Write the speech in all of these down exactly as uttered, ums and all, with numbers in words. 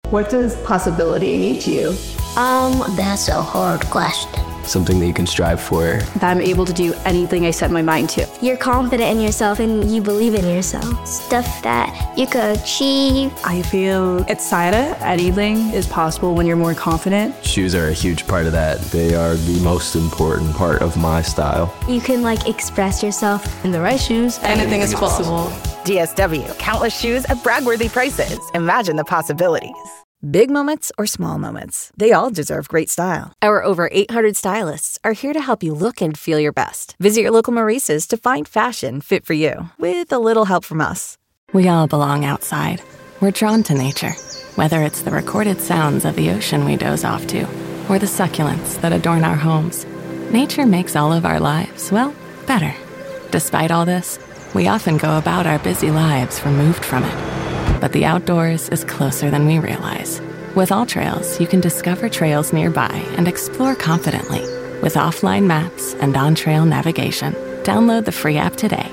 What does possibility mean to you? Um, that's a hard question. Something that you can strive for. That I'm able to do anything I set my mind to. You're confident in yourself and you believe in yourself. Stuff that you could achieve. I feel excited. Anything is possible when you're more confident. Shoes are a huge part of that. They are the most important part of my style. You can like express yourself. In the right shoes, anything is possible. D S W, countless shoes at brag-worthy prices. Imagine the possibilities. Big moments or small moments, they all deserve great style. Our over eight hundred stylists are here to help you look and feel your best. Visit your local Maurice's to find fashion fit for you, with a little help from us. We all belong outside. We're drawn to nature, whether it's the recorded sounds of the ocean we doze off to, or the succulents that adorn our homes. Nature makes all of our lives, well, better. Despite all this, we often go about our busy lives removed from it. But the outdoors is closer than we realize. With AllTrails, you can discover trails nearby and explore confidently with offline maps and on-trail navigation. Download the free app today.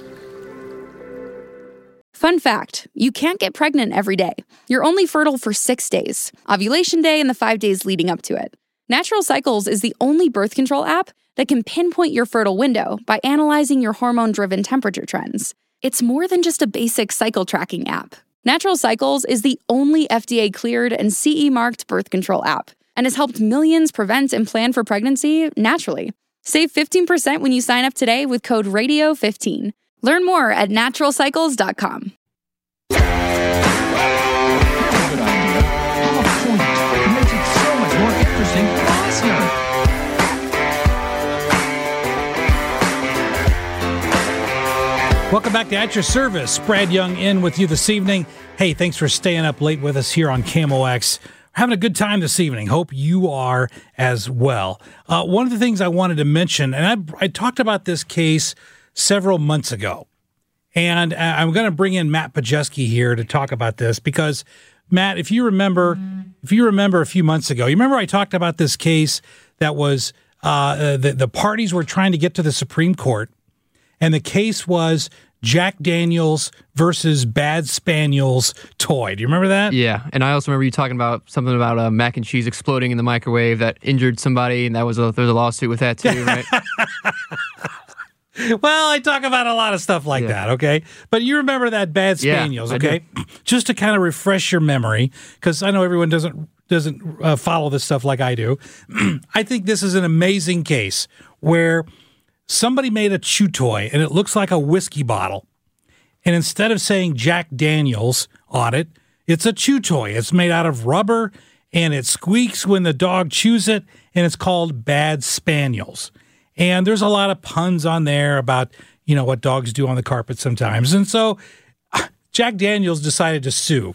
Fun fact, you can't get pregnant every day. You're only fertile for six days, ovulation day and the five days leading up to it. Natural Cycles is the only birth control app that can pinpoint your fertile window by analyzing your hormone-driven temperature trends. It's more than just a basic cycle tracking app. Natural Cycles is the only F D A-cleared and C E-marked birth control app and has helped millions prevent and plan for pregnancy naturally. Save fifteen percent when you sign up today with code radio fifteen. Learn more at natural cycles dot com. Good idea. Have a point. It makes it so much more interesting for the listener. Welcome back to At Your Service. Brad Young in with you this evening. Hey, thanks for staying up late with us here on K M O X. We're having a good time this evening. Hope you are as well. Uh, one of the things I wanted to mention, and I, I talked about this case several months ago, and I'm going to bring in Matt Pajeski here to talk about this because, Matt, if you remember, if you remember a few months ago, you remember I talked about this case that was uh, the, the parties were trying to get to the Supreme Court. And the case was Jack Daniels versus Bad Spaniels toy. Do you remember that? Yeah, and I also remember you talking about something about uh, mac and cheese exploding in the microwave that injured somebody, and that was a, there was a lawsuit with that too, right? Well, I talk about a lot of stuff like yeah. that, okay? But you remember that Bad Spaniels, yeah, okay? Just to kind of refresh your memory, because I know everyone doesn't doesn't uh, follow this stuff like I do. I think this is an amazing case where somebody made a chew toy, and it looks like a whiskey bottle. And instead of saying Jack Daniels on it, it's a chew toy. It's made out of rubber, and it squeaks when the dog chews it, and it's called Bad Spaniels. And there's a lot of puns on there about, you know, what dogs do on the carpet sometimes. And so Jack Daniels decided to sue.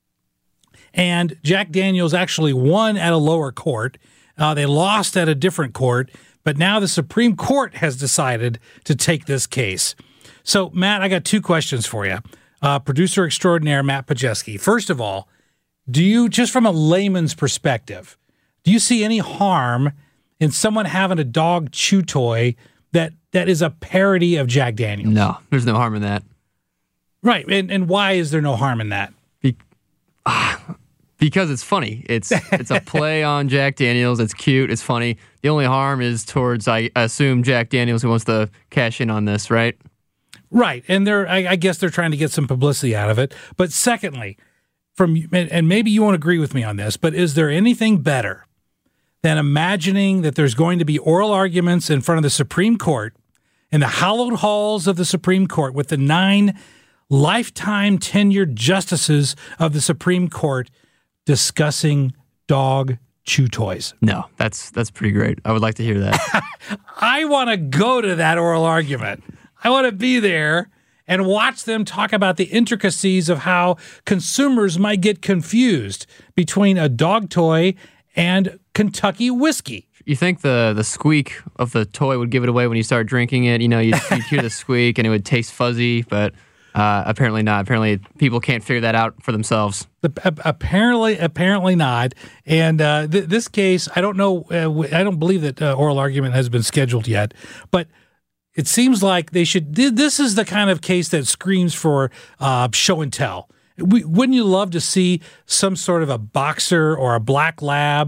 And Jack Daniels actually won at a lower court. Uh, they lost at a different court. But now the Supreme Court has decided to take this case. So, Matt, I got two questions for you. Uh, producer extraordinaire Matt Pajeski. First of all, do you, just from a layman's perspective, do you see any harm in someone having a dog chew toy that, that is a parody of Jack Daniels? No, there's no harm in that. Right, and, and why is there no harm in that? Be- ah. Because it's funny. It's it's a play on Jack Daniels. It's cute. It's funny. The only harm is towards, I assume, Jack Daniels, who wants to cash in on this, right? Right. And they're, I, I guess they're trying to get some publicity out of it. But secondly, from and maybe you won't agree with me on this, but is there anything better than imagining that there's going to be oral arguments in front of the Supreme Court, in the hallowed halls of the Supreme Court, with the nine lifetime tenured justices of the Supreme Court discussing dog chew toys? No, that's that's pretty great. I would like to hear that. I want to go to that oral argument. I want to be there and watch them talk about the intricacies of how consumers might get confused between a dog toy and Kentucky whiskey. You think the the squeak of the toy would give it away when you start drinking it? You know, you'd, you'd hear the squeak and it would taste fuzzy, but Uh, apparently not. Apparently people can't figure that out for themselves. The, apparently, apparently not. And uh, th- this case, I don't know. Uh, I don't believe that uh, oral argument has been scheduled yet. But it seems like they should. Th- this is the kind of case that screams for uh, show and tell. We, wouldn't you love to see some sort of a boxer or a black lab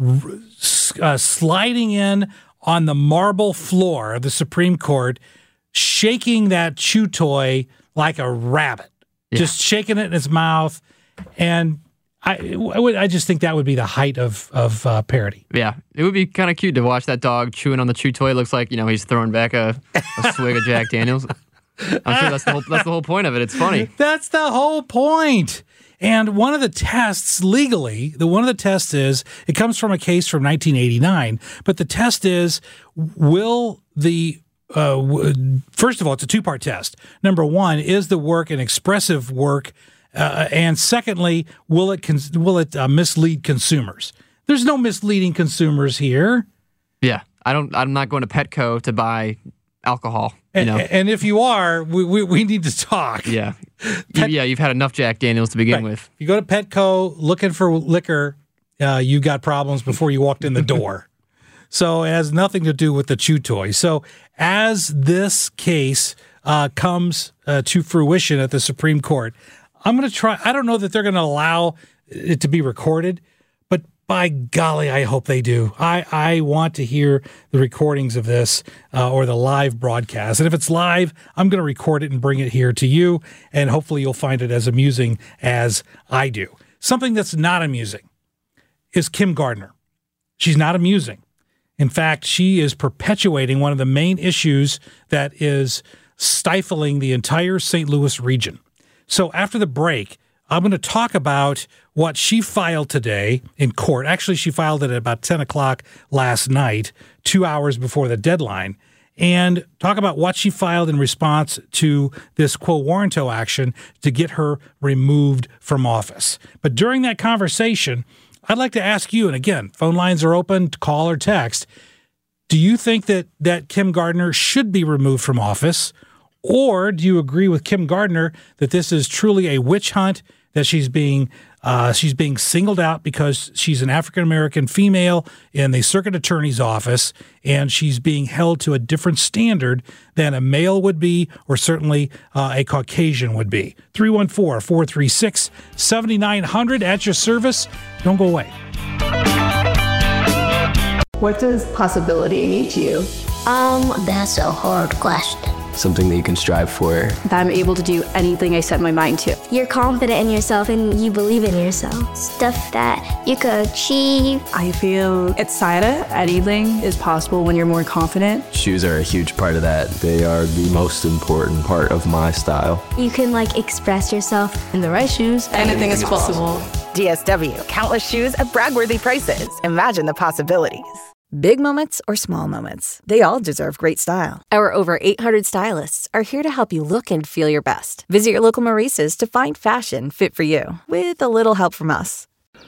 uh, sliding in on the marble floor of the Supreme Court, shaking that chew toy like a rabbit, yeah. just shaking it in its mouth. And I, I, would, I just think that would be the height of, of uh, parody. Yeah, it would be kind of cute to watch that dog chewing on the chew toy. It looks like, you know, he's throwing back a, a swig of Jack Daniels. I'm sure that's the whole, that's the whole point of it. It's funny. That's the whole point. And one of the tests legally, the one of the tests is, it comes from a case from nineteen eighty-nine, but the test is, will the, uh, w- first of all, it's a two-part test. Number one, is the work an expressive work? Uh, and secondly, will it cons- will it uh, mislead consumers? There's no misleading consumers here. Yeah, I don't. I'm not going to Petco to buy alcohol. You and, know? and if you are, we, we, we need to talk. Yeah, Pet- yeah. You've had enough Jack Daniels to begin right. with. If you go to Petco looking for liquor, uh, you got problems before you walked in the door. So it has nothing to do with the chew toy. So as this case uh, comes uh, to fruition at the Supreme Court, I'm going to try. I don't know that they're going to allow it to be recorded, but by golly, I hope they do. I, I want to hear the recordings of this uh, or the live broadcast. And if it's live, I'm going to record it and bring it here to you, and hopefully you'll find it as amusing as I do. Something that's not amusing is Kim Gardner. She's not amusing. In fact, she is perpetuating one of the main issues that is stifling the entire Saint Louis region. So after the break, I'm going to talk about what she filed today in court. Actually, she filed it at about ten o'clock last night, two hours before the deadline, and talk about what she filed in response to this quo warranto action to get her removed from office. But during that conversation, I'd like to ask you, and again, phone lines are open, call or text, do you think that, that Kim Gardner should be removed from office? Or do you agree with Kim Gardner that this is truly a witch hunt, that she's being uh, she's being singled out because she's an African-American female in the circuit attorney's office, and she's being held to a different standard than a male would be, or certainly uh, a Caucasian would be? three one four, four three six, seven nine zero zero at your service. Don't go away. What does possibility mean to you? Um, that's a hard question. Something that you can strive for. That I'm able to do anything I set my mind to. You're confident in yourself and you believe in yourself. Stuff that you could achieve. I feel excited. Anything is possible when you're more confident. Shoes are a huge part of that. They are the most important part of my style. You can like express yourself. In the right shoes, anything is possible. D S W, countless shoes at brag-worthy prices. Imagine the possibilities. Big moments or small moments, they all deserve great style. Our over eight hundred stylists are here to help you look and feel your best. Visit your local Maurice's to find fashion fit for you, with a little help from us.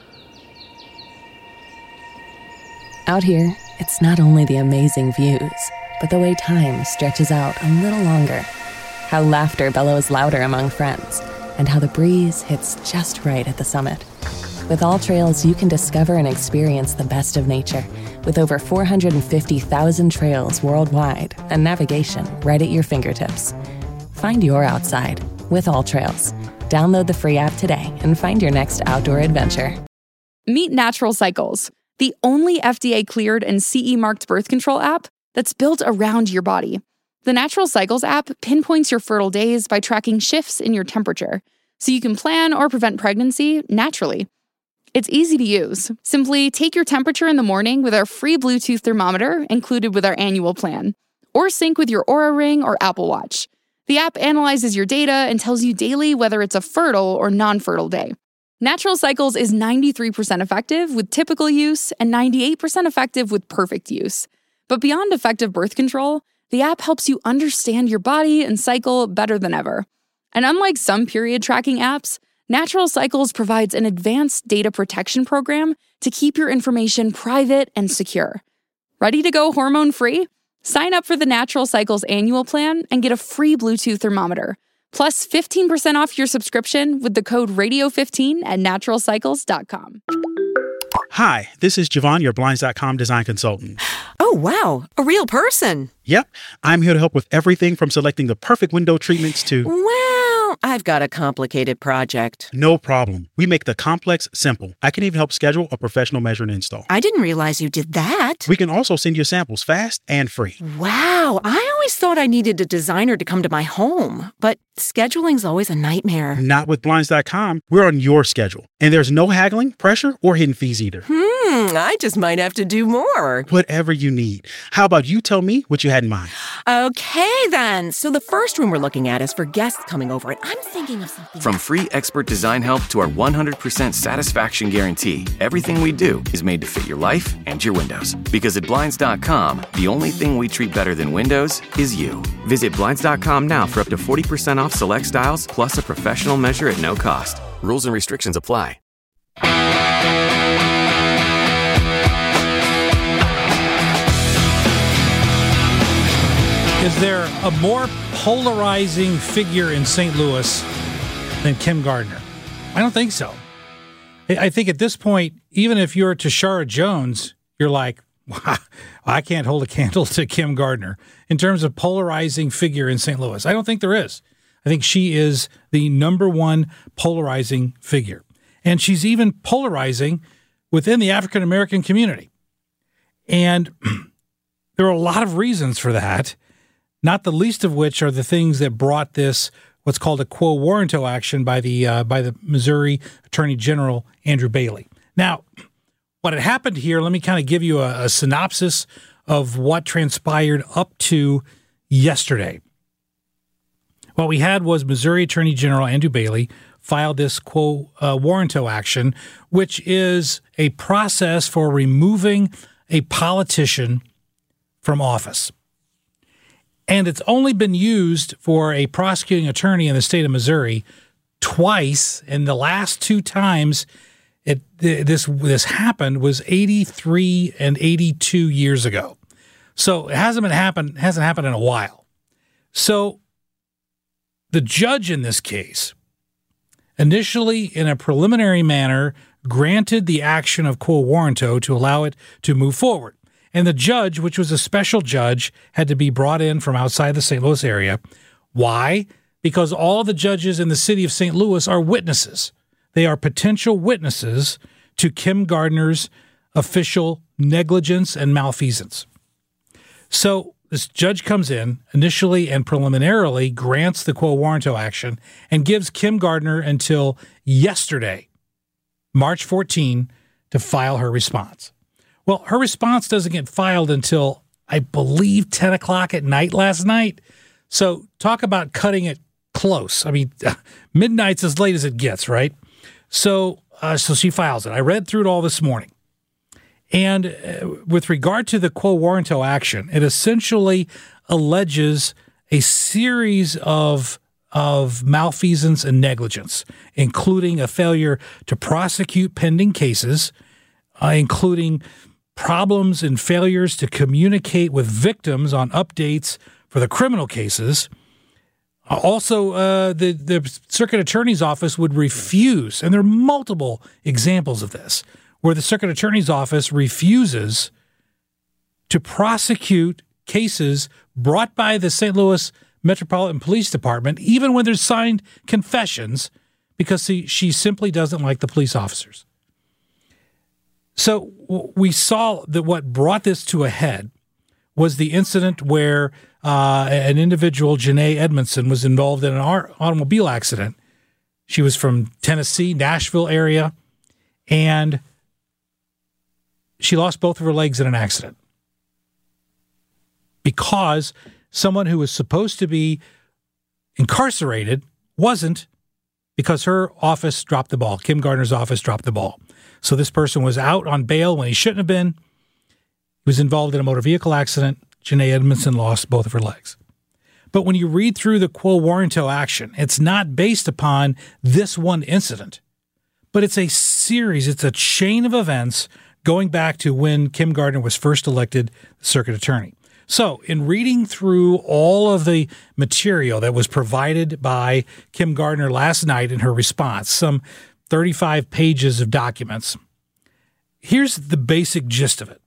Out here, it's not only the amazing views, but the way time stretches out a little longer. How laughter bellows louder among friends, and how the breeze hits just right at the summit. With All Trails, you can discover and experience the best of nature with over four hundred fifty thousand trails worldwide and navigation right at your fingertips. Find your outside with All Trails. Download the free app today and find your next outdoor adventure. Meet Natural Cycles, the only F D A-cleared and C E-marked birth control app that's built around your body. The Natural Cycles app pinpoints your fertile days by tracking shifts in your temperature, so you can plan or prevent pregnancy naturally. It's easy to use. Simply take your temperature in the morning with our free Bluetooth thermometer included with our annual plan, or sync with your Oura Ring or Apple Watch. The app analyzes your data and tells you daily whether it's a fertile or non-fertile day. Natural Cycles is ninety-three percent effective with typical use and ninety-eight percent effective with perfect use. But beyond effective birth control, the app helps you understand your body and cycle better than ever. And unlike some period tracking apps, Natural Cycles provides an advanced data protection program to keep your information private and secure. Ready to go hormone-free? Sign up for the Natural Cycles annual plan and get a free Bluetooth thermometer, plus fifteen percent off your subscription with the code radio fifteen at natural cycles dot com. Hi, this is Javon, your Blinds dot com design consultant. Oh, wow, a real person. Yep, I'm here to help with everything from selecting the perfect window treatments to... Wow. I've got a complicated project. No problem. We make the complex simple. I can even help schedule a professional measure and install. I didn't realize you did that. We can also send you samples fast and free. Wow, I always thought I needed a designer to come to my home, but scheduling's always a nightmare. Not with Blinds dot com. We're on your schedule, and there's no haggling, pressure, or hidden fees either. Hmm, I just might have to do more. Whatever you need. How about you tell me what you had in mind? Okay, then. So the first room we're looking at is for guests coming over, and I'm thinking of something. From free expert design help to our one hundred percent satisfaction guarantee, everything we do is made to fit your life and your windows. Because at Blinds dot com, the only thing we treat better than windows is you. Visit Blinds dot com now for up to forty percent off select styles, plus a professional measure at no cost. Rules and restrictions apply. Is there a more polarizing figure in Saint Louis than Kim Gardner? I don't think so. I think at this point, even if you're Tashara Jones, you're like, wow, I can't hold a candle to Kim Gardner in terms of polarizing figure in Saint Louis. I don't think there is. I think she is the number one polarizing figure. And she's even polarizing within the African American community. And there are a lot of reasons for that, not the least of which are the things that brought this, what's called a quo warranto action by the uh, by the Missouri Attorney General, Andrew Bailey. Now, what had happened here, let me kind of give you a, a synopsis of what transpired up to yesterday. What we had was Missouri Attorney General Andrew Bailey filed this quo uh, warranto action, which is a process for removing a politician from office. And it's only been used for a prosecuting attorney in the state of Missouri twice, and the last two times it this this happened was eighty-three and eighty-two years ago. So it hasn't been happened hasn't happened in a while. So the judge in this case initially, in a preliminary manner, granted the action of quo warranto to allow it to move forward. And the judge, which was a special judge, had to be brought in from outside the Saint Louis area. Why? Because all the judges in the city of Saint Louis are witnesses. They are potential witnesses to Kim Gardner's official negligence and malfeasance. So this judge comes in initially and preliminarily grants the quo warranto action and gives Kim Gardner until yesterday, March fourteenth, to file her response. Well, her response doesn't get filed until, I believe, ten o'clock at night last night. So talk about cutting it close. I mean, midnight's as late as it gets, right? So uh, so she files it. I read through it all this morning. And uh, with regard to the quo warranto action, it essentially alleges a series of, of malfeasance and negligence, including a failure to prosecute pending cases, uh, including problems and failures to communicate with victims on updates for the criminal cases. Also, uh, the, the circuit attorney's office would refuse, and there are multiple examples of this, where the circuit attorney's office refuses to prosecute cases brought by the Saint Louis Metropolitan Police Department, even when there's signed confessions, because she, she simply doesn't like the police officers. So we saw that what brought this to a head was the incident where uh, an individual, Janae Edmondson, was involved in an automobile accident. She was from Tennessee, Nashville area, and she lost both of her legs in an accident because someone who was supposed to be incarcerated wasn't, because her office dropped the ball. Kim Gardner's office dropped the ball. So this person was out on bail when he shouldn't have been. He was involved in a motor vehicle accident. Janae Edmondson lost both of her legs. But when you read through the quo warranto action, it's not based upon this one incident, but it's a series, it's a chain of events going back to when Kim Gardner was first elected circuit attorney. So in reading through all of the material that was provided by Kim Gardner last night in her response, some thirty-five pages of documents, here's the basic gist of it.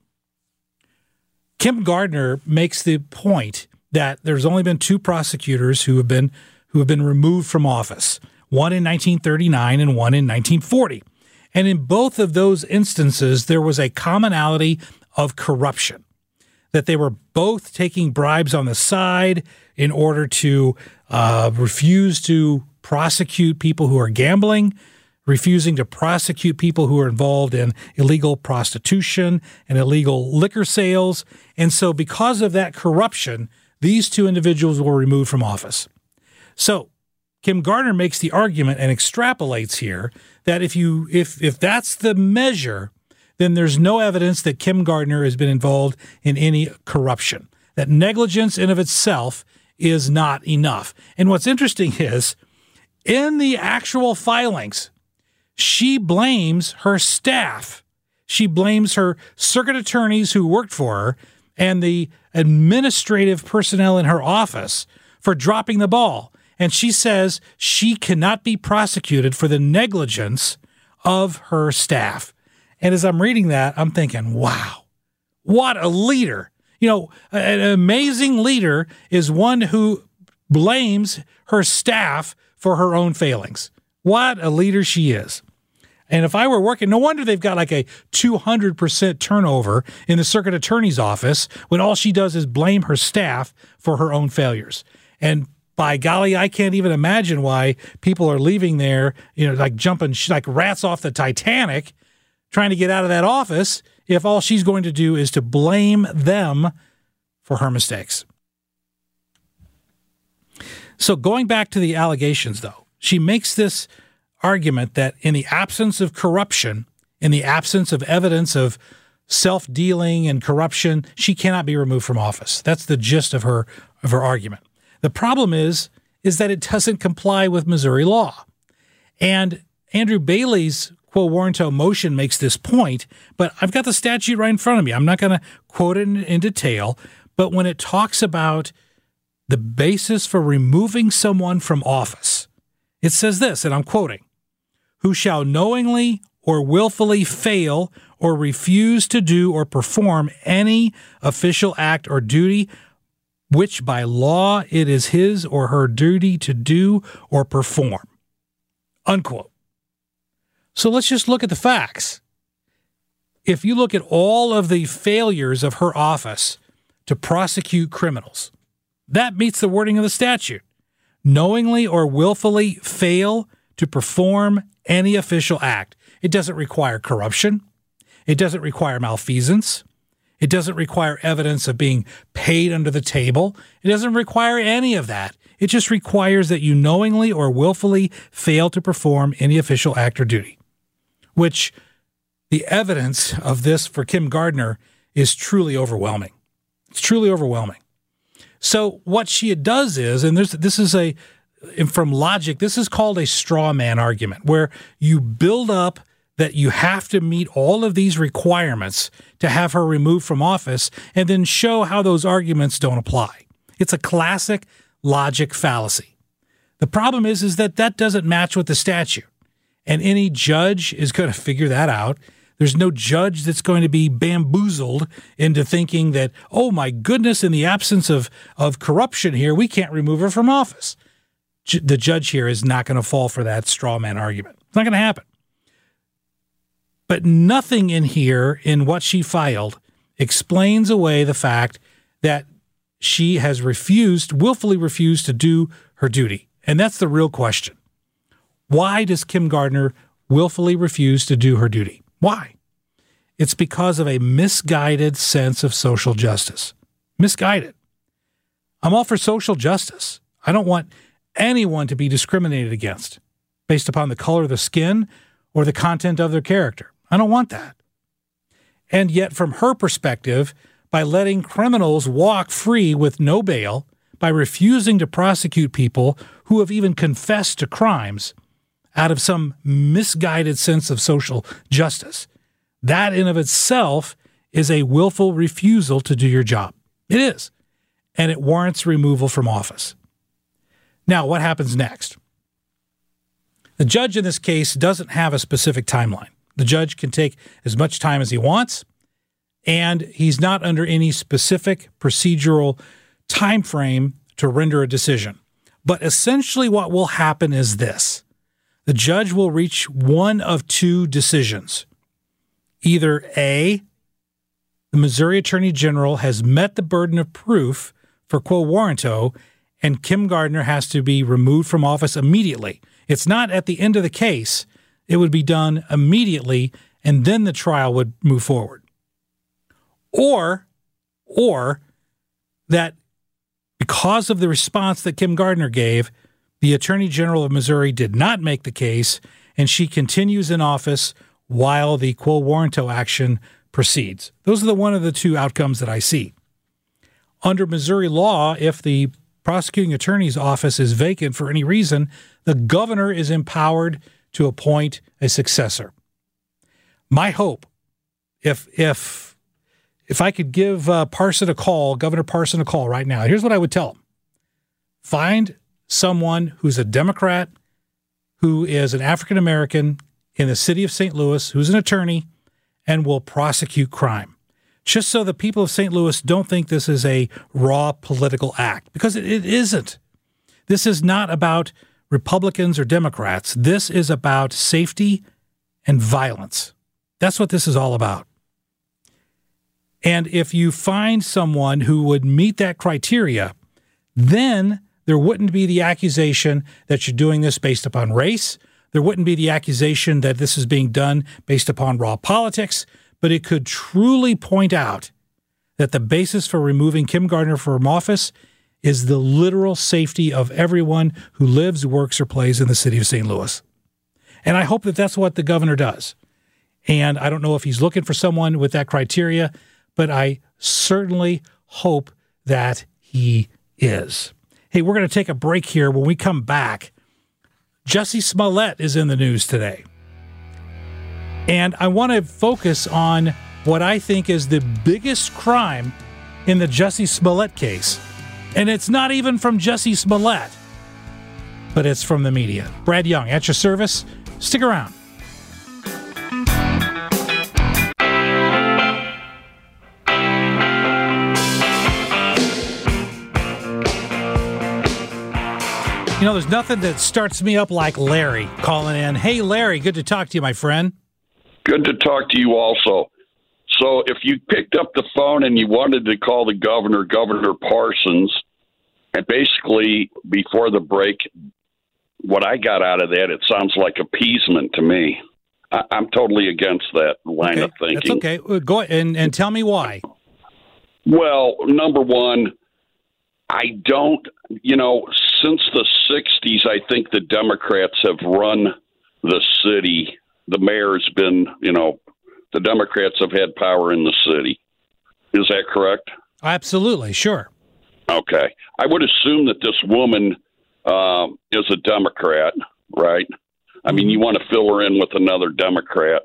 Kim Gardner makes the point that there's only been two prosecutors who have been who have been removed from office, one in nineteen thirty-nine and one in nineteen forty. And in both of those instances, there was a commonality of corruption, that they were both taking bribes on the side in order to uh, refuse to prosecute people who are gambling, refusing to prosecute people who are involved in illegal prostitution and illegal liquor sales. And so because of that corruption, these two individuals were removed from office. So Kim Gardner makes the argument and extrapolates here that if you if if that's the measure, then there's no evidence that Kim Gardner has been involved in any corruption, that negligence in of itself is not enough. And what's interesting is, in the actual filings, she blames her staff. She blames her circuit attorneys who worked for her and the administrative personnel in her office for dropping the ball. And she says she cannot be prosecuted for the negligence of her staff. And as I'm reading that, I'm thinking, wow, what a leader. You know, an amazing leader is one who blames her staff for her own failings. What a leader she is. And if I were working, no wonder they've got like a two hundred percent turnover in the circuit attorney's office when all she does is blame her staff for her own failures. And by golly, I can't even imagine why people are leaving there, you know, like jumping like rats off the Titanic, trying to get out of that office if all she's going to do is to blame them for her mistakes. So going back to the allegations, though, she makes this argument that in the absence of corruption, in the absence of evidence of self-dealing and corruption, she cannot be removed from office. That's the gist of her of her argument. The problem is, is that it doesn't comply with Missouri law. And Andrew Bailey's quo warranto motion makes this point, but I've got the statute right in front of me. I'm not going to quote it in, in detail, but when it talks about the basis for removing someone from office, it says this, and I'm quoting, "Who shall knowingly or willfully fail or refuse to do or perform any official act or duty which by law it is his or her duty to do or perform." Unquote. So let's just look at the facts. If you look at all of the failures of her office to prosecute criminals, that meets the wording of the statute. Knowingly or willfully fail to perform any official act. It doesn't require corruption. It doesn't require malfeasance. It doesn't require evidence of being paid under the table. It doesn't require any of that. It just requires that you knowingly or willfully fail to perform any official act or duty, which the evidence of this for Kim Gardner is truly overwhelming. It's truly overwhelming. So what she does is, and there's this is a, from logic, this is called a straw man argument, where you build up that you have to meet all of these requirements to have her removed from office and then show how those arguments don't apply. It's a classic logic fallacy. The problem is, is that that doesn't match with the statute, and any judge is going to figure that out. There's no judge that's going to be bamboozled into thinking that, oh my goodness, in the absence of, of corruption here, we can't remove her from office. J- the judge here is not going to fall for that straw man argument. It's not going to happen. But nothing in here, in what she filed, explains away the fact that she has refused, willfully refused to do her duty. And that's the real question. Why does Kim Gardner willfully refuse to do her duty? Why? It's because of a misguided sense of social justice. Misguided. I'm all for social justice. I don't want anyone to be discriminated against based upon the color of the skin or the content of their character. I don't want that. And yet, from her perspective, by letting criminals walk free with no bail, by refusing to prosecute people who have even confessed to crimes out of some misguided sense of social justice, that in of itself is a willful refusal to do your job. It is. And it warrants removal from office. Now, what happens next? The judge in this case doesn't have a specific timeline. The judge can take as much time as he wants, and he's not under any specific procedural time frame to render a decision. But essentially what will happen is this. The judge will reach one of two decisions. Either A, the Missouri Attorney General has met the burden of proof for quo warranto, and Kim Gardner has to be removed from office immediately. It's not at the end of the case. It would be done immediately, and then the trial would move forward. Or, or that because of the response that Kim Gardner gave, the Attorney General of Missouri did not make the case, and she continues in office while the quo warranto action proceeds. Those are the one of the two outcomes that I see. Under Missouri law, if the prosecuting attorney's office is vacant for any reason, the governor is empowered to appoint a successor. My hope, if if if I could give uh, Parson a call, Governor Parson a call right now, here's what I would tell him. Find someone who's a Democrat, who is an African-American in the city of Saint Louis, who's an attorney, and will prosecute crime. Just so the people of Saint Louis don't think this is a raw political act, because it, it isn't. This is not about Republicans or Democrats. This is about safety and violence. That's what this is all about. And if you find someone who would meet that criteria, then there wouldn't be the accusation that you're doing this based upon race. There wouldn't be the accusation that this is being done based upon raw politics, but it could truly point out that the basis for removing Kim Gardner from office is the literal safety of everyone who lives, works, or plays in the city of Saint Louis. And I hope that that's what the governor does. And I don't know if he's looking for someone with that criteria, but I certainly hope that he is. Hey, we're going to take a break here. When we come back, Jussie Smollett is in the news today. And I want to focus on what I think is the biggest crime in the Jussie Smollett case. And it's not even from Jussie Smollett, but it's from the media. Brad Young, at your service. Stick around. You know, there's nothing that starts me up like Larry calling in. Hey, Larry, good to talk to you, my friend. Good to talk to you also. So if you picked up the phone and you wanted to call the governor, Governor Parsons, and basically before the break, what I got out of that, it sounds like appeasement to me. I, I'm totally against that line okay, of thinking. That's okay. Go ahead and, and tell me why. Well, number one, I don't, you know, since the sixties, I think the Democrats have run the city. The mayor's been, you know, the Democrats have had power in the city. Is that correct? Absolutely, sure. Okay. I would assume that this woman um, is a Democrat, right? I mean, you want to fill her in with another Democrat.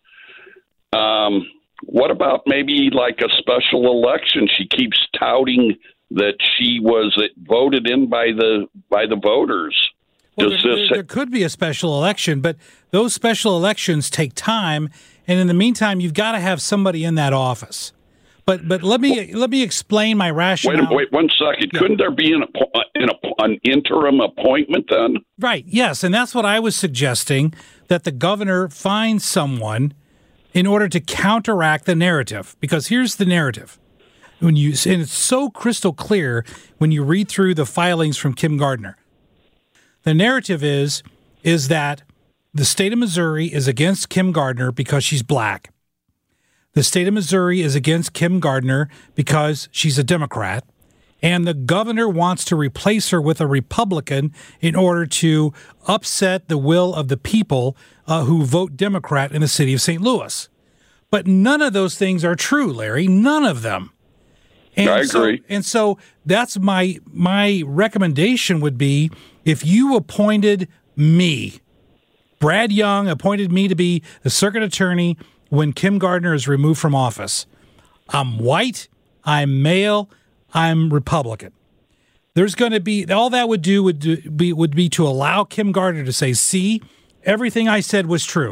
Um, what about maybe like a special election? She keeps touting that she was voted in by the by the voters. Well, Does there, this there, there could be a special election, but those special elections take time, and in the meantime, you've got to have somebody in that office. But but let me let me explain my rationale. Wait, wait one second. Yeah. Couldn't there be an, an, an interim appointment then? Right. Yes, and that's what I was suggesting, that the governor find someone in order to counteract the narrative. Because here's the narrative. When you and it's so crystal clear when you read through the filings from Kim Gardner. The narrative is is that the state of Missouri is against Kim Gardner because she's black. The state of Missouri is against Kim Gardner because she's a Democrat, and the governor wants to replace her with a Republican in order to upset the will of the people uh, who vote Democrat in the city of Saint Louis. But none of those things are true, Larry. None of them. And I agree. So, and so that's my my recommendation would be, if you appointed me, Brad Young appointed me to be the circuit attorney when Kim Gardner is removed from office. I'm white, I'm male, I'm Republican. There's going to be, all that would do would do, be would be to allow Kim Gardner to say, see, everything I said was true.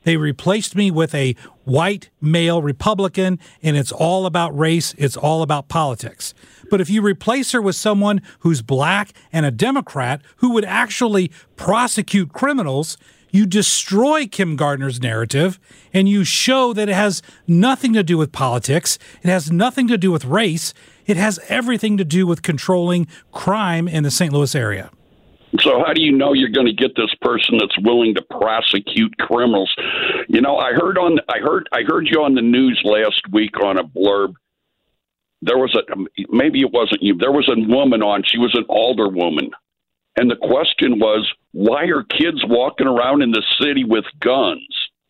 They replaced me with a white male Republican, and it's all about race. It's all about politics. But if you replace her with someone who's black and a Democrat who would actually prosecute criminals, you destroy Kim Gardner's narrative, and you show that it has nothing to do with politics. It has nothing to do with race. It has everything to do with controlling crime in the Saint Louis area. So how do you know you're going to get this person that's willing to prosecute criminals? You know, I heard on I heard I heard you on the news last week on a blurb. There was a maybe it wasn't you. There was a woman on. She was an alderwoman, and the question was, why are kids walking around in the city with guns?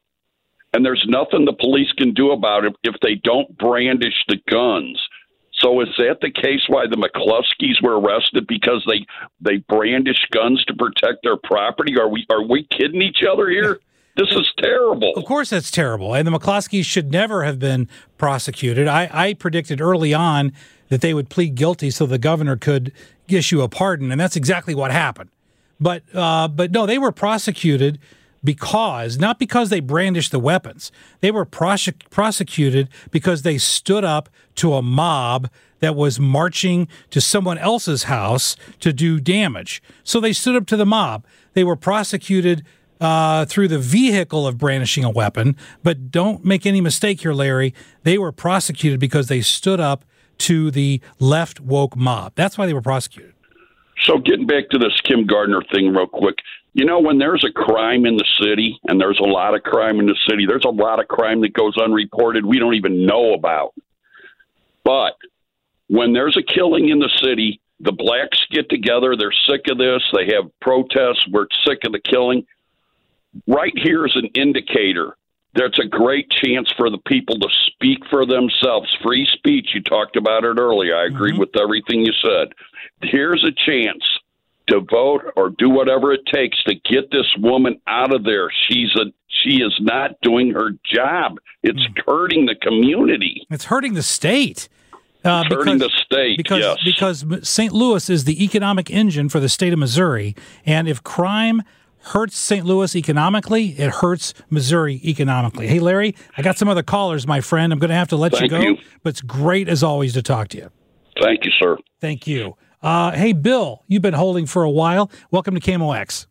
And there's nothing the police can do about it if they don't brandish the guns. So is that the case why the McCluskeys were arrested, because they they brandish guns to protect their property? Are we are we kidding each other here? This is terrible. Of course that's terrible. And the McCluskeys should never have been prosecuted. I, I predicted early on that they would plead guilty so the governor could issue a pardon, and that's exactly what happened. But uh, but no, they were prosecuted because, not because they brandished the weapons. They were prosec- prosecuted because they stood up to a mob that was marching to someone else's house to do damage. So they stood up to the mob. They were prosecuted uh, through the vehicle of brandishing a weapon. But don't make any mistake here, Larry. They were prosecuted because they stood up to the left woke mob. That's why they were prosecuted. So getting back to this Kim Gardner thing real quick, you know, when there's a crime in the city, and there's a lot of crime in the city, there's a lot of crime that goes unreported we don't even know about. But when there's a killing in the city, the blacks get together, they're sick of this, they have protests, we're sick of the killing. Right here is an indicator. That's a great chance for the people to speak for themselves. Free speech, you talked about it earlier. I agreed mm-hmm. with everything you said. Here's a chance to vote or do whatever it takes to get this woman out of there. She's a she is not doing her job. It's mm-hmm. hurting the community. It's hurting the state. Uh, it's hurting the state, because, yes. Because Saint Louis is the economic engine for the state of Missouri, and if crime hurts Saint Louis economically, it hurts Missouri economically. Hey, Larry, I got some other callers, my friend. I'm going to have to let Thank you go, you. But it's great, as always, to talk to you. Thank you, sir. Thank you. Uh, hey, Bill, you've been holding for a while. Welcome to K M O X.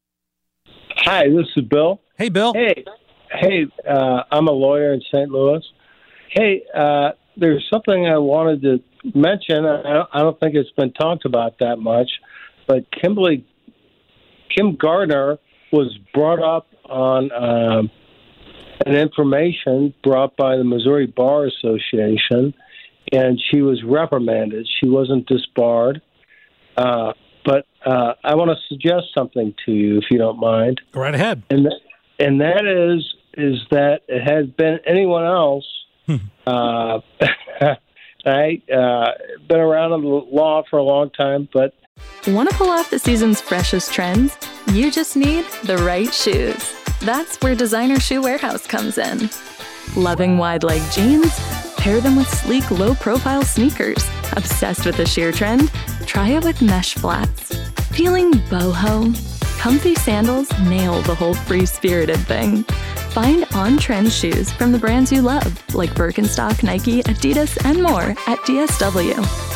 Hi, this is Bill. Hey, Bill. Hey, hey, uh, I'm a lawyer in Saint Louis. Hey, uh, there's something I wanted to mention. I don't think it's been talked about that much, but Kimberly Kim Gardner was brought up on um, an information brought by the Missouri Bar Association, and she was reprimanded. She wasn't disbarred. Uh, but uh, I want to suggest something to you, if you don't mind. Go right ahead. And, th- and that is is that it had been anyone else, uh, I uh, been around in the law for a long time, but want to pull off the season's freshest trends? You just need the right shoes. That's where Designer Shoe Warehouse comes in. Loving wide-leg jeans? Pair them with sleek, low-profile sneakers. Obsessed with the sheer trend? Try it with mesh flats. Feeling boho? Comfy sandals nail the whole free-spirited thing. Find on-trend shoes from the brands you love, like Birkenstock, Nike, Adidas, and more at D S W.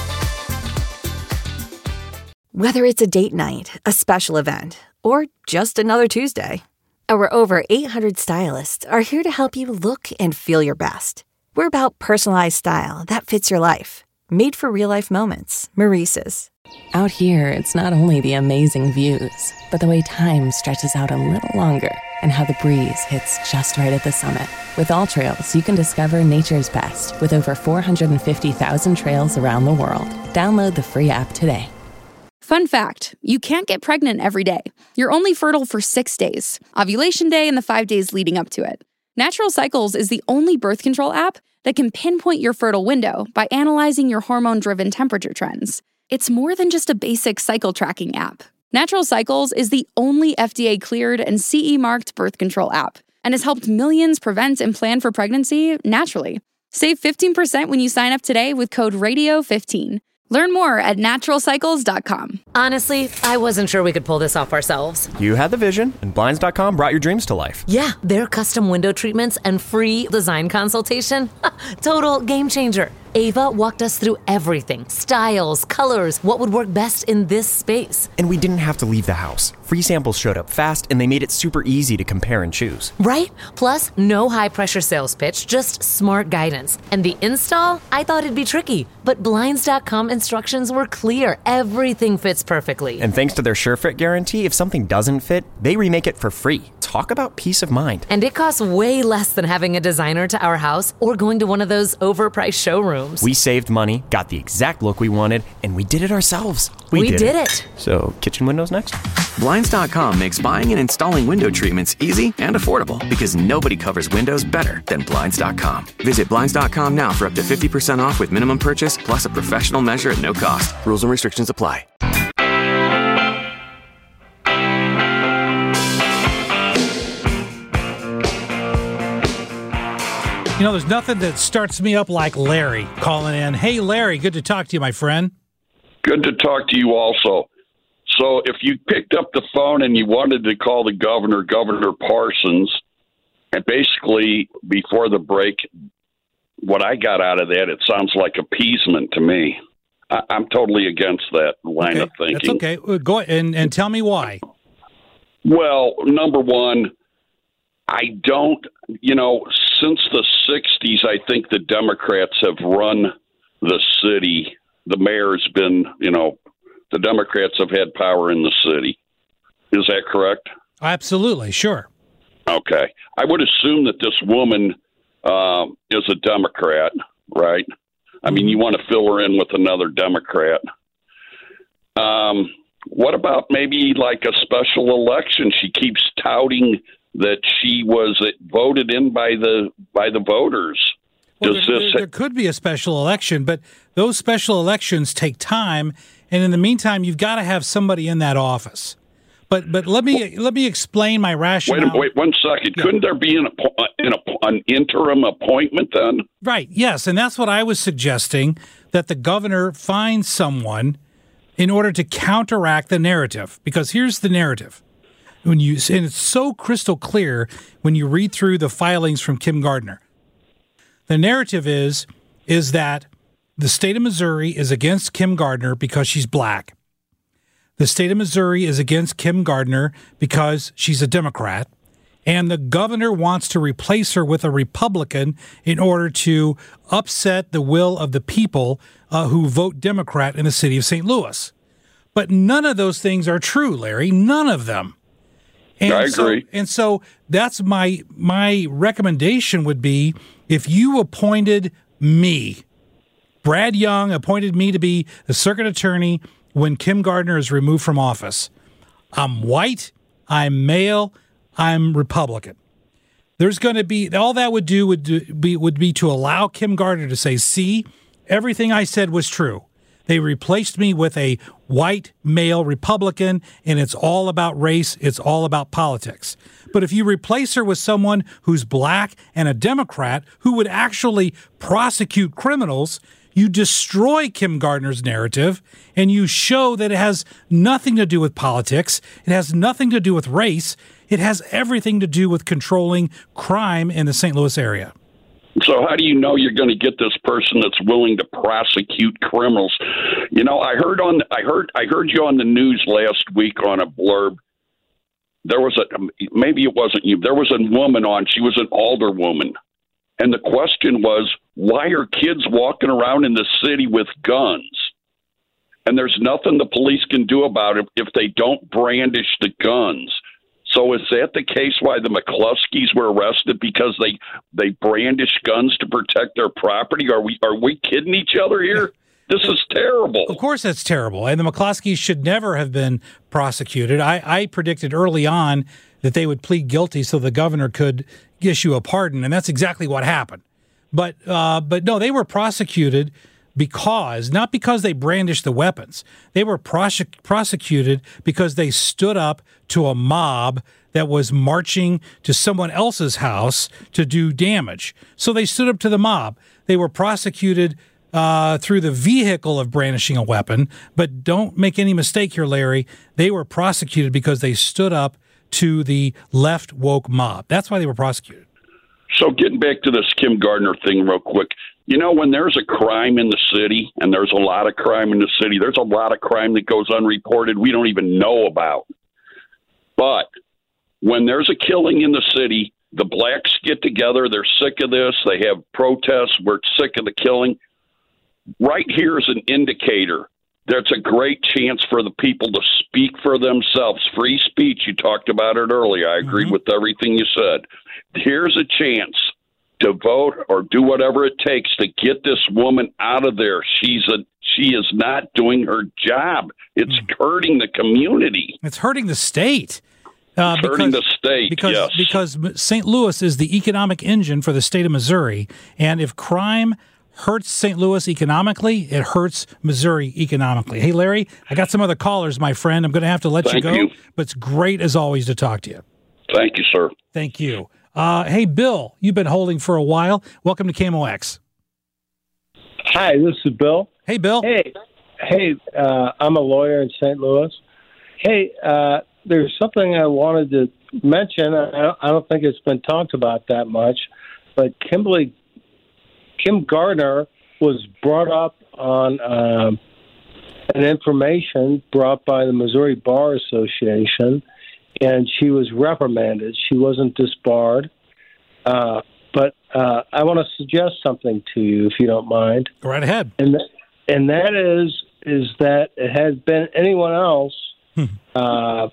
Whether it's a date night, a special event, or just another Tuesday, our over eight hundred stylists are here to help you look and feel your best. We're about personalized style that fits your life. Made for real-life moments. Maurice's. Out here, it's not only the amazing views, but the way time stretches out a little longer and how the breeze hits just right at the summit. With All Trails, you can discover nature's best with over four hundred fifty thousand trails around the world. Download the free app today. Fun fact, you can't get pregnant every day. You're only fertile for six days, ovulation day and the five days leading up to it. Natural Cycles is the only birth control app that can pinpoint your fertile window by analyzing your hormone-driven temperature trends. It's more than just a basic cycle tracking app. Natural Cycles is the only F D A-cleared and C E-marked birth control app and has helped millions prevent and plan for pregnancy naturally. Save fifteen percent when you sign up today with code radio fifteen. Learn more at natural cycles dot com. Honestly, I wasn't sure we could pull this off ourselves. You had the vision, and Blinds dot com brought your dreams to life. Yeah, their custom window treatments and free design consultation. Total game changer. Ava walked us through everything. Styles, colors, what would work best in this space. And we didn't have to leave the house. Free samples showed up fast, and they made it super easy to compare and choose. Right? Plus, no high-pressure sales pitch, just smart guidance. And the install? I thought it'd be tricky, but Blinds dot com instructions were clear. Everything fits perfectly. And thanks to their SureFit guarantee, if something doesn't fit, they remake it for free. Talk about peace of mind. And it costs way less than having a designer to our house or going to one of those overpriced showrooms. We saved money, got the exact look we wanted, and we did it ourselves. We, we did, did it. it. So, kitchen windows next? Blinds dot com makes buying and installing window treatments easy and affordable because nobody covers windows better than Blinds dot com. Visit Blinds dot com now for up to fifty percent off with minimum purchase plus a professional measure at no cost. Rules and restrictions apply. You know, there's nothing that starts me up like Larry calling in. Hey, Larry, good to talk to you, my friend. Good to talk to you also. So if you picked up the phone and you wanted to call the governor, Governor Parsons, and basically before the break, what I got out of that, it sounds like appeasement to me. I, I'm totally against that line okay, of thinking. That's okay. Well, go ahead and, and tell me why. Well, number one, I don't, you know, since the sixties, I think the Democrats have run the city. The mayor's been, you know, the Democrats have had power in the city. Is that correct? Absolutely, sure. Okay. I would assume that this woman um, is a Democrat, right? I mean, you want to fill her in with another Democrat. Um, what about maybe like a special election? She keeps touting that she was voted in by the by the voters. Well, Does there, this there, there could be a special election, but those special elections take time, and in the meantime, you've got to have somebody in that office. But but let me let me explain my rationale. Wait, wait one second. Yeah. Couldn't there be an, an an interim appointment then? Right. Yes, and that's what I was suggesting, that the governor find someone in order to counteract the narrative. Because here's the narrative. When you and it's so crystal clear when you read through the filings from Kim Gardner. The narrative is is that the state of Missouri is against Kim Gardner because she's black. The state of Missouri is against Kim Gardner because she's a Democrat. And the governor wants to replace her with a Republican in order to upset the will of the people uh, who vote Democrat in the city of Saint Louis. But none of those things are true, Larry. None of them. And I agree. So, and so that's my my recommendation would be if you appointed me, Brad Young appointed me to be the circuit attorney when Kim Gardner is removed from office. I'm white, I'm male, I'm Republican. There's going to be, all that would do would do, be would be to allow Kim Gardner to say, see, everything I said was true. They replaced me with a white male Republican, and it's all about race. It's all about politics. But if you replace her with someone who's black and a Democrat who would actually prosecute criminals, you destroy Kim Gardner's narrative, and you show that it has nothing to do with politics. It has nothing to do with race. It has everything to do with controlling crime in the Saint Louis area. So how do you know you're going to get this person that's willing to prosecute criminals? You know, I heard on I heard I heard you on the news last week on a blurb. There was a maybe it wasn't you. There was a woman on. She was an alderwoman, and the question was, why are kids walking around in the city with guns? And there's nothing the police can do about it if they don't brandish the guns. So is that the case why the McCluskeys were arrested, because they they brandish guns to protect their property? Are we are we kidding each other here? This is terrible. Of course it's terrible. And the McCluskeys should never have been prosecuted. I, I predicted early on that they would plead guilty so the governor could issue a pardon, and that's exactly what happened. But uh, but no, they were prosecuted because, not because they brandished the weapons. They were prosec- prosecuted because they stood up to a mob that was marching to someone else's house to do damage. So they stood up to the mob. They were prosecuted uh, through the vehicle of brandishing a weapon. But don't make any mistake here, Larry. They were prosecuted because they stood up to the left woke mob. That's why they were prosecuted. So getting back to this Kim Gardner thing real quick, you know, when there's a crime in the city, and there's a lot of crime in the city, there's a lot of crime that goes unreported we don't even know about. But when there's a killing in the city, the blacks get together, they're sick of this, they have protests, we're sick of the killing. Right here is an indicator. There's a great chance for the people to speak for themselves. Free speech, you talked about it earlier. I agree mm-hmm. with everything you said. Here's a chance to vote or do whatever it takes to get this woman out of there. She's a she is not doing her job. It's mm. hurting the community. It's hurting the state. Uh, it's because, hurting the state, because, yes. Because Saint Louis is the economic engine for the state of Missouri, and if crime hurts Saint Louis economically, it hurts Missouri economically. Hey, Larry, I got some other callers, my friend. I'm going to have to let Thank you go, you. but it's great as always to talk to you. Thank you, sir. Thank you. Uh, hey, Bill, you've been holding for a while. Welcome to K M O X. Hi, this is Bill. Hey, Bill. Hey, hey, uh, I'm a lawyer in Saint Louis. Hey, uh, there's something I wanted to mention. I don't, I don't think it's been talked about that much, but Kimberly, Kim Gardner was brought up on um, an information brought by the Missouri Bar Association, and she was reprimanded. She wasn't disbarred. Uh, but uh, I want to suggest something to you, if you don't mind. Go right ahead. And th- and that is is that it had been anyone else. uh,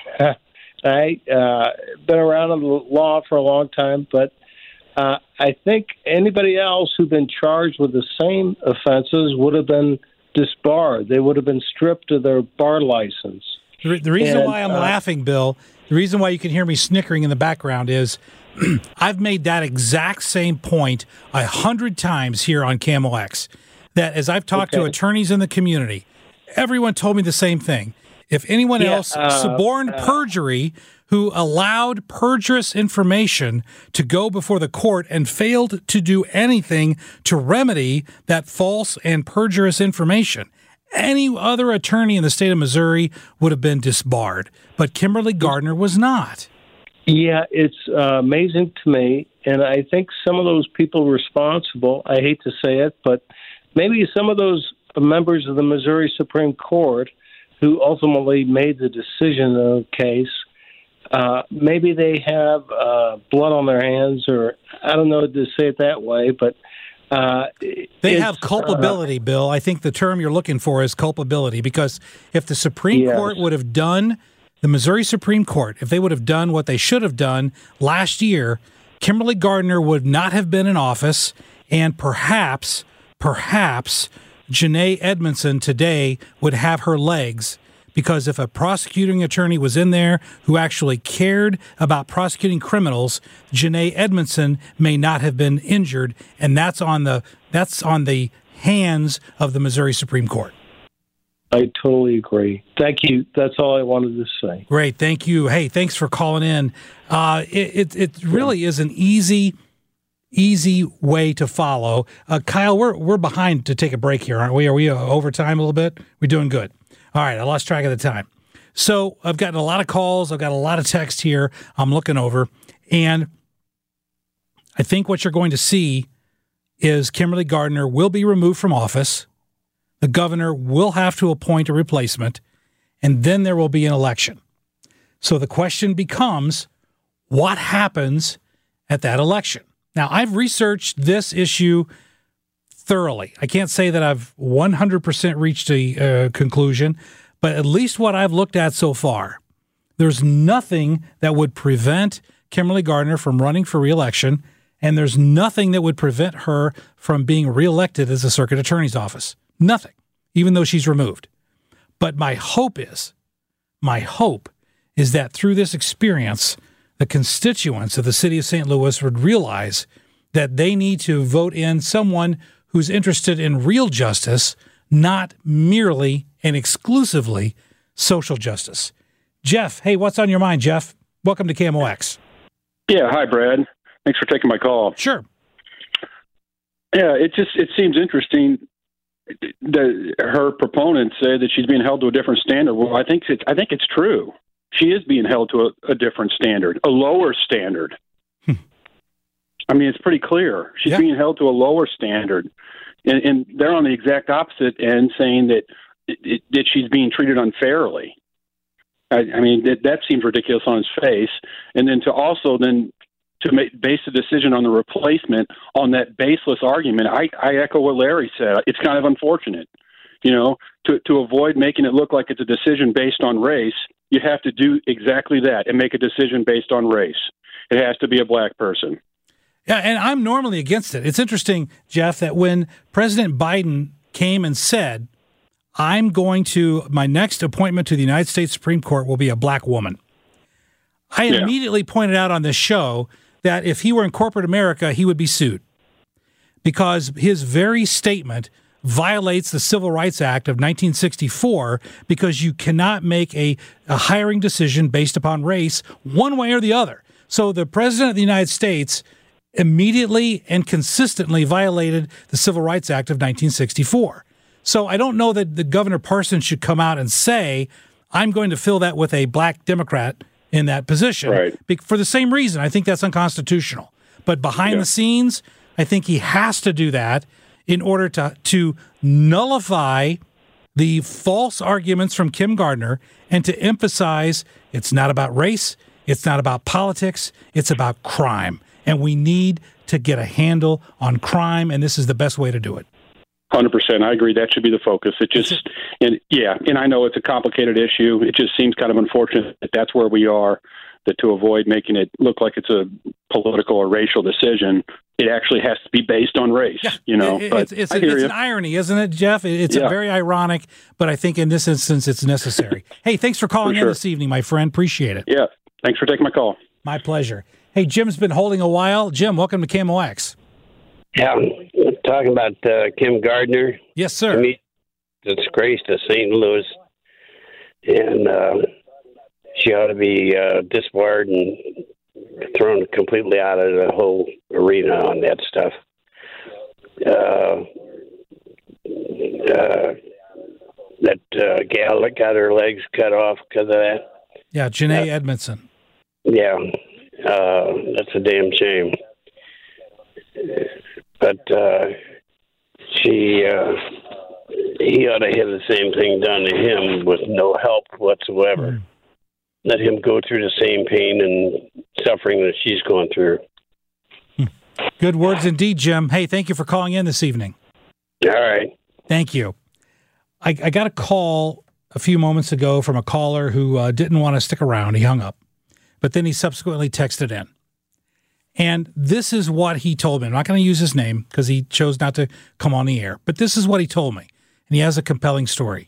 I uh, been around in the law for a long time, but uh, I think anybody else who'd been charged with the same offenses would have been disbarred. They would have been stripped of their bar license. The, the reason and, why I'm uh, laughing, Bill, the reason why you can hear me snickering in the background is I've made that exact same point a hundred times here on K M O X, that as I've talked okay. to attorneys in the community, everyone told me the same thing. If anyone yeah, else uh, suborned uh, perjury who allowed perjurous information to go before the court and failed to do anything to remedy that false and perjurous information, any other attorney in the state of Missouri would have been disbarred. But Kimberly Gardner was not. Yeah, it's uh, amazing to me, and I think some of those people responsible, I hate to say it, but maybe some of those members of the Missouri Supreme Court who ultimately made the decision of the case, uh, maybe they have uh, blood on their hands, or I don't know to say it that way, but uh, they have culpability, uh, Bill. I think the term you're looking for is culpability, because if the Supreme yes. Court would have done, the Missouri Supreme Court, if they would have done what they should have done last year, Kimberly Gardner would not have been in office, and perhaps, perhaps Janae Edmondson today would have her legs, because if a prosecuting attorney was in there who actually cared about prosecuting criminals, Janae Edmondson may not have been injured, and that's on the that's on the hands of the Missouri Supreme Court. I totally agree. Thank you. That's all I wanted to say. Great. Thank you. Hey, thanks for calling in. Uh, it, it, it really is an easy, easy way to follow. Uh, Kyle, we're we're behind to take a break here, aren't we? Are we uh, over time a little bit? We're doing good. All right. I lost track of the time. So I've gotten a lot of calls. I've got a lot of text here I'm looking over. And I think what you're going to see is Kimberly Gardner will be removed from office. The governor will have to appoint a replacement, and then there will be an election. So the question becomes, what happens at that election? Now, I've researched this issue thoroughly. I can't say that I've one hundred percent reached a uh, conclusion, but at least what I've looked at so far, there's nothing that would prevent Kimberly Gardner from running for re-election, and there's nothing that would prevent her from being reelected as a circuit attorney's office. Nothing, even though she's removed. But my hope is, my hope is that through this experience, the constituents of the city of Saint Louis would realize that they need to vote in someone who's interested in real justice, not merely and exclusively social justice. Jeff, hey, what's on your mind, Jeff? Welcome to K M O X. Yeah, hi, Brad. Thanks for taking my call. Sure. Yeah, it just it seems interesting the, her proponents say that she's being held to a different standard. Well, I think it's, I think it's true. She is being held to a, a different standard, a lower standard. Hmm. I mean, it's pretty clear. She's yeah. being held to a lower standard. And, and they're on the exact opposite end, saying that, it, that she's being treated unfairly. I, I mean, that, that seems ridiculous on its face. And then to also then to make, base a decision on the replacement on that baseless argument, I, I echo what Larry said. It's kind of unfortunate. You know, to, to avoid making it look like it's a decision based on race, you have to do exactly that and make a decision based on race. It has to be a black person. Yeah, and I'm normally against it. It's interesting, Jeff, that when President Biden came and said, I'm going to, my next appointment to the United States Supreme Court will be a black woman, I yeah. immediately pointed out on this show that if he were in corporate America, he would be sued because his very statement violates the Civil Rights Act of nineteen sixty-four because you cannot make a, a hiring decision based upon race one way or the other. So the President of the United States immediately and consistently violated the Civil Rights Act of nineteen sixty-four. So I don't know that the Governor Parsons should come out and say, I'm going to fill that with a black Democrat in that position. Right. For the same reason, I think that's unconstitutional. But behind yeah. the scenes, I think he has to do that in order to, to nullify the false arguments from Kim Gardner and to emphasize it's not about race, it's not about politics, it's about crime. And we need to get a handle on crime, and this is the best way to do it. one hundred percent. I agree. That should be the focus. It just, and yeah, and I know it's a complicated issue. It just seems kind of unfortunate that that's where we are, that to avoid making it look like it's a political or racial decision, it actually has to be based on race, yeah, you know. It, but it's it's, a, it's an irony, isn't it, Jeff? It's yeah. a very ironic, but I think in this instance it's necessary. Hey, thanks for calling for sure. in this evening, my friend. Appreciate it. Yeah, thanks for taking my call. My pleasure. Hey, Jim's been holding a while. Jim, welcome to K M O X. Yeah, talking about uh, Kim Gardner. Yes, sir. To me, disgrace to Saint Louis, and uh, she ought to be uh, disbarred and thrown completely out of the whole arena on that stuff. Uh, uh, that uh, gal that got her legs cut off because of that. Yeah, Janae uh, Edmondson. Yeah, uh, that's a damn shame. But uh, she, uh, he ought to have the same thing done to him with no help whatsoever. Mm. Let him go through the same pain and suffering that she's going through. Good words indeed, Jim. Hey, thank you for calling in this evening. All right. Thank you. I, I got a call a few moments ago from a caller who uh, didn't want to stick around. He hung up. But then he subsequently texted in. And this is what he told me. I'm not going to use his name because he chose not to come on the air. But this is what he told me. And he has a compelling story.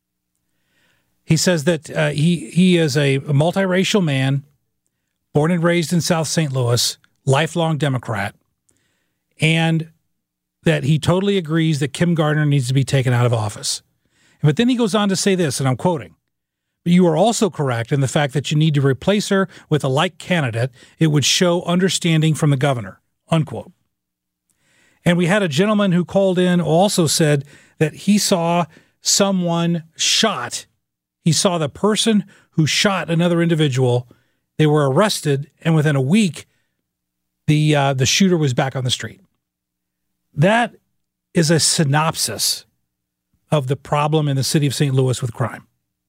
He says that uh, he, he is a, a multiracial man, born and raised in South Saint Louis, lifelong Democrat, and that he totally agrees that Kim Gardner needs to be taken out of office. But then he goes on to say this, and I'm quoting, "But you are also correct in the fact that you need to replace her with a like candidate. It would show understanding from the governor," unquote. And we had a gentleman who called in who also said that he saw someone shot. He saw the person who shot another individual. They were arrested, and within a week, the uh, the shooter was back on the street. That is a synopsis of the problem in the city of Saint Louis with crime.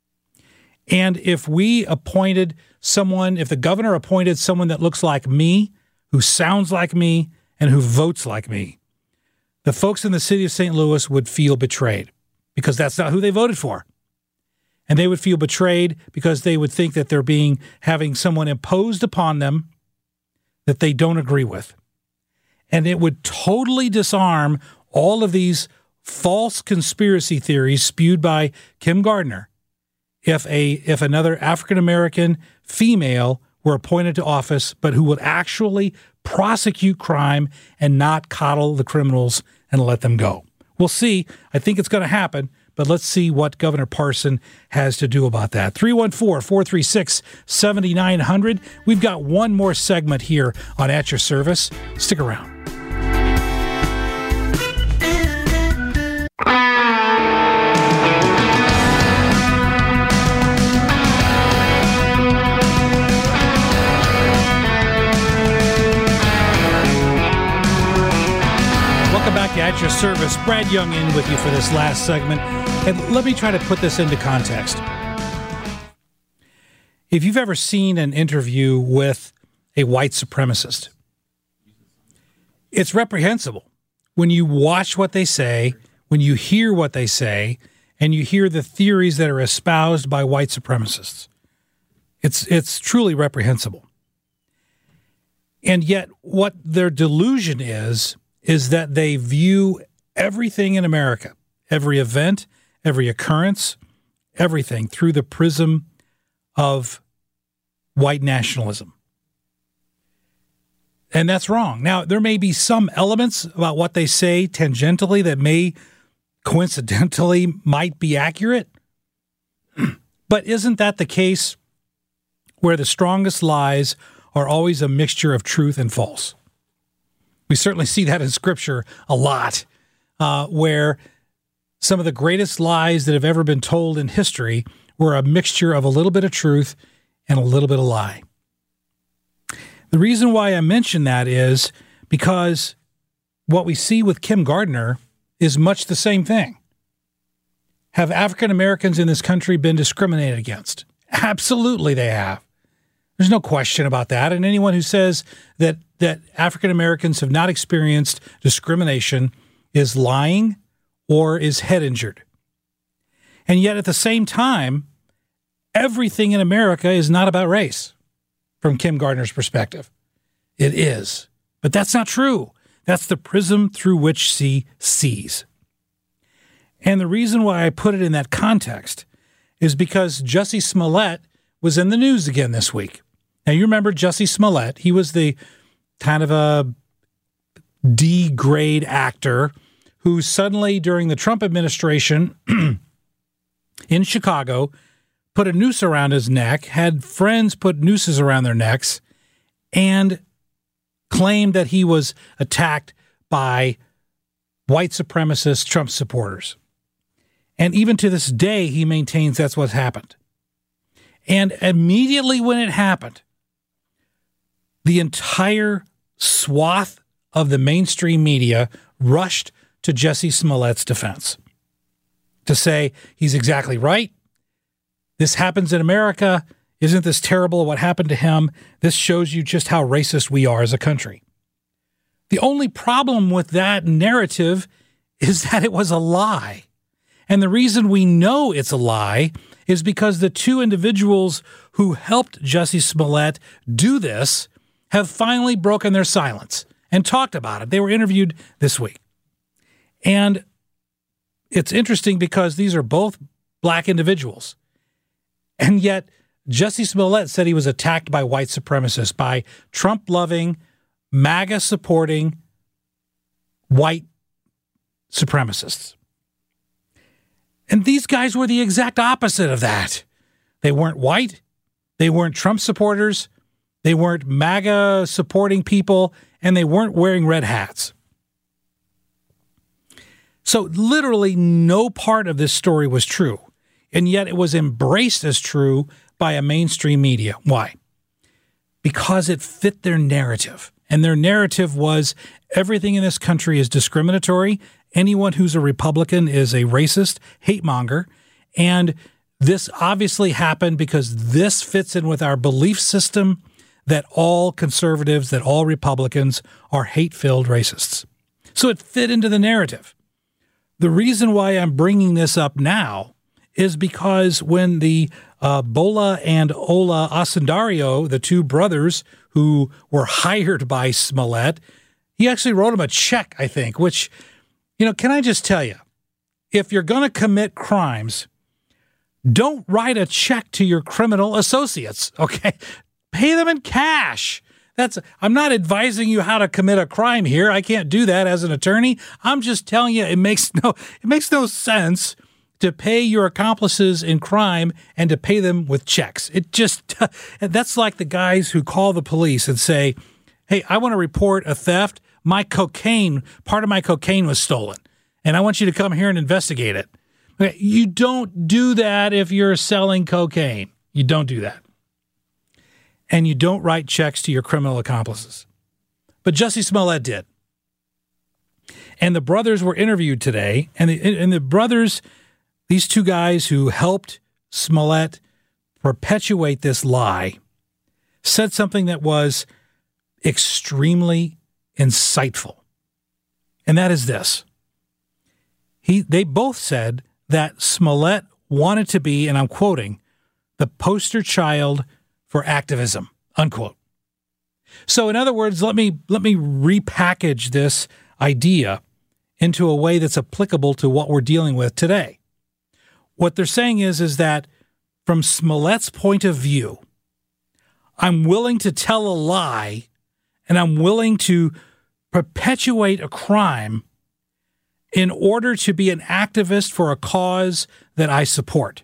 And if we appointed someone, if the governor appointed someone that looks like me, who sounds like me, and who votes like me, the folks in the city of Saint Louis would feel betrayed because that's not who they voted for. And they would feel betrayed because they would think that they're being having someone imposed upon them that they don't agree with. And it would totally disarm all of these false conspiracy theories spewed by Kim Gardner if a if another African-American female were appointed to office, but who would actually prosecute crime and not coddle the criminals and let them go. We'll see. I think it's going to happen, but let's see what Governor Parson has to do about that. three one four, four three six, seven nine zero zero. We've got one more segment here on At Your Service. Stick around. Welcome back to At Your Service. Brad Young in with you for this last segment. And let me try to put this into context. If you've ever seen an interview with a white supremacist, it's reprehensible when you watch what they say, when you hear what they say, and you hear the theories that are espoused by white supremacists. It's it's truly reprehensible. And yet what their delusion is, is that they view everything in America, every event, every occurrence, everything through the prism of white nationalism. And that's wrong. Now, there may be some elements about what they say tangentially that may coincidentally might be accurate. But isn't that the case where the strongest lies are always a mixture of truth and false? We certainly see that in Scripture a lot, uh, where some of the greatest lies that have ever been told in history were a mixture of a little bit of truth and a little bit of lie. The reason why I mention that is because what we see with Kim Gardner is much the same thing. Have African Americans in this country been discriminated against? Absolutely they have. There's no question about that. And anyone who says that, that African Americans have not experienced discrimination is lying or is head injured. And yet at the same time, everything in America is not about race from Kim Gardner's perspective. It is. But that's not true. That's the prism through which she sees. And the reason why I put it in that context is because Jussie Smollett was in the news again this week. Now, you remember Jussie Smollett. He was the kind of a D-grade actor who suddenly, during the Trump administration in Chicago, put a noose around his neck, had friends put nooses around their necks, and claimed that he was attacked by white supremacist Trump supporters. And even to this day, he maintains that's what happened. And immediately when it happened, the entire swath of the mainstream media rushed to Jussie Smollett's defense to say he's exactly right. This happens in America. Isn't this terrible what happened to him? This shows you just how racist we are as a country. The only problem with that narrative is that it was a lie. And the reason we know it's a lie is because the two individuals who helped Jussie Smollett do this have finally broken their silence and talked about it. They were interviewed this week. And it's interesting because these are both black individuals. And yet Jussie Smollett said he was attacked by white supremacists, by Trump-loving, MAGA-supporting white supremacists. And these guys were the exact opposite of that. They weren't white. They weren't Trump supporters. They weren't MAGA-supporting people. And they weren't wearing red hats. So literally no part of this story was true. And yet it was embraced as true by a mainstream media. Why? Because it fit their narrative. And their narrative was everything in this country is discriminatory. Anyone who's a Republican is a racist, hate monger. And this obviously happened because this fits in with our belief system that all conservatives, that all Republicans are hate-filled racists. So it fit into the narrative. The reason why I'm bringing this up now is because when the uh, Bola and Ola Osundario, the two brothers who were hired by Smollett, he actually wrote him a check, I think, which, you know, can I just tell you, if you're going to commit crimes, don't write a check to your criminal associates, okay? Pay them in cash. That's, I'm not advising you how to commit a crime here. I can't do that as an attorney. I'm just telling you it makes no it makes no sense to pay your accomplices in crime and to pay them with checks. It just, that's like the guys who call the police and say, hey, I want to report a theft. My cocaine, part of my cocaine was stolen, and I want you to come here and investigate it. Okay, you don't do that if you're selling cocaine. You don't do that. And you don't write checks to your criminal accomplices. But Jussie Smollett did. And the brothers were interviewed today, and the, and the brothers, these two guys who helped Smollett perpetuate this lie, said something that was extremely insightful. And that is this. He, they both said that Smollett wanted to be, and I'm quoting, the poster child for activism, unquote. So in other words, let me let me repackage this idea into a way that's applicable to what we're dealing with today. What they're saying is, is that from Smollett's point of view, I'm willing to tell a lie and I'm willing to perpetuate a crime in order to be an activist for a cause that I support.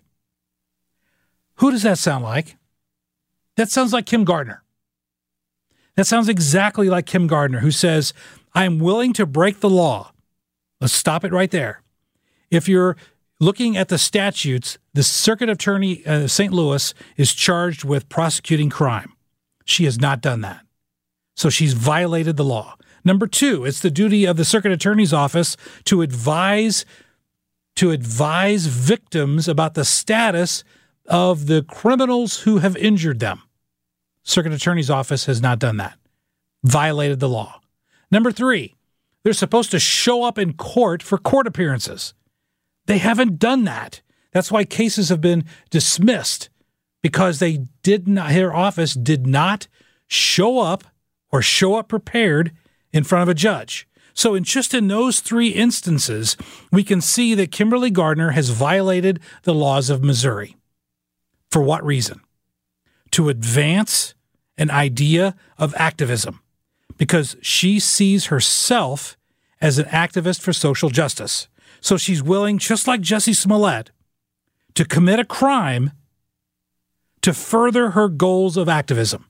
Who does that sound like? That sounds like Kim Gardner. That sounds exactly like Kim Gardner, who says, I'm willing to break the law. Let's stop it right there. If you're looking at the statutes, the circuit attorney of uh, Saint Louis is charged with prosecuting crime. She has not done that. So she's violated the law. Number two, it's the duty of the circuit attorney's office to advise, to advise victims about the status of the criminals who have injured them. Circuit attorney's office has not done that. Violated the law. Number three, they're supposed to show up in court for court appearances. They haven't done that. That's why cases have been dismissed, because they did not, their office did not show up or show up prepared in front of a judge. So in just in those three instances, we can see that Kimberly Gardner has violated the laws of Missouri. For what reason? To advance an idea of activism, because she sees herself as an activist for social justice. So she's willing, just like Jussie Smollett, to commit a crime to further her goals of activism.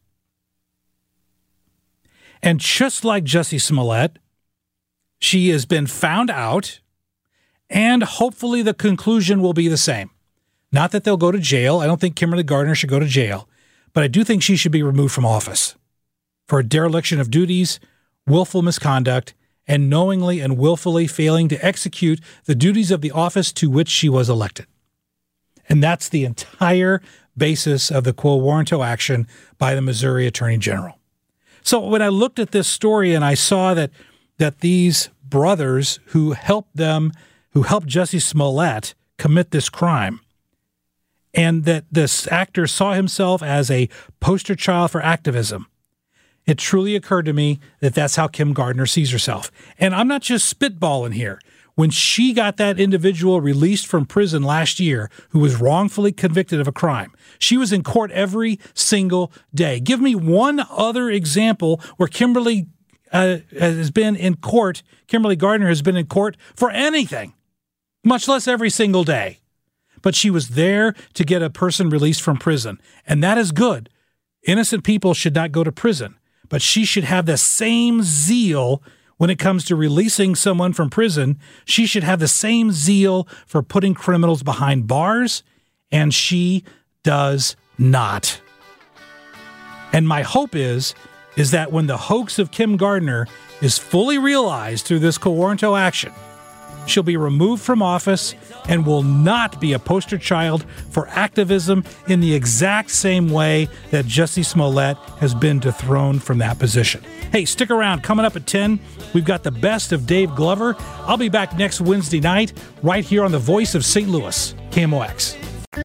And just like Jussie Smollett, she has been found out, and hopefully the conclusion will be the same. Not that they'll go to jail. I don't think Kimberly Gardner should go to jail, but I do think she should be removed from office for a dereliction of duties, willful misconduct, and knowingly and willfully failing to execute the duties of the office to which she was elected. And that's the entire basis of the quo warranto action by the Missouri Attorney General. So when I looked at this story and I saw that that these brothers who helped them, who helped Jussie Smollett commit this crime, and that this actor saw himself as a poster child for activism, it truly occurred to me that that's how Kim Gardner sees herself. And I'm not just spitballing here. When she got that individual released from prison last year who was wrongfully convicted of a crime, she was in court every single day. Give me one other example where Kimberly uh, has been in court, Kimberly Gardner has been in court for anything, much less every single day. But she was there to get a person released from prison, and that is good. Innocent people should not go to prison, but she should have the same zeal when it comes to releasing someone from prison. She should have the same zeal for putting criminals behind bars, and she does not. And my hope is, is that when the hoax of Kim Gardner is fully realized through this quo warranto action, she'll be removed from office and will not be a poster child for activism in the exact same way that Jussie Smollett has been dethroned from that position. Hey, stick around. Coming up at ten, we've got the best of Dave Glover. I'll be back next Wednesday night right here on the Voice of Saint Louis, K M O X.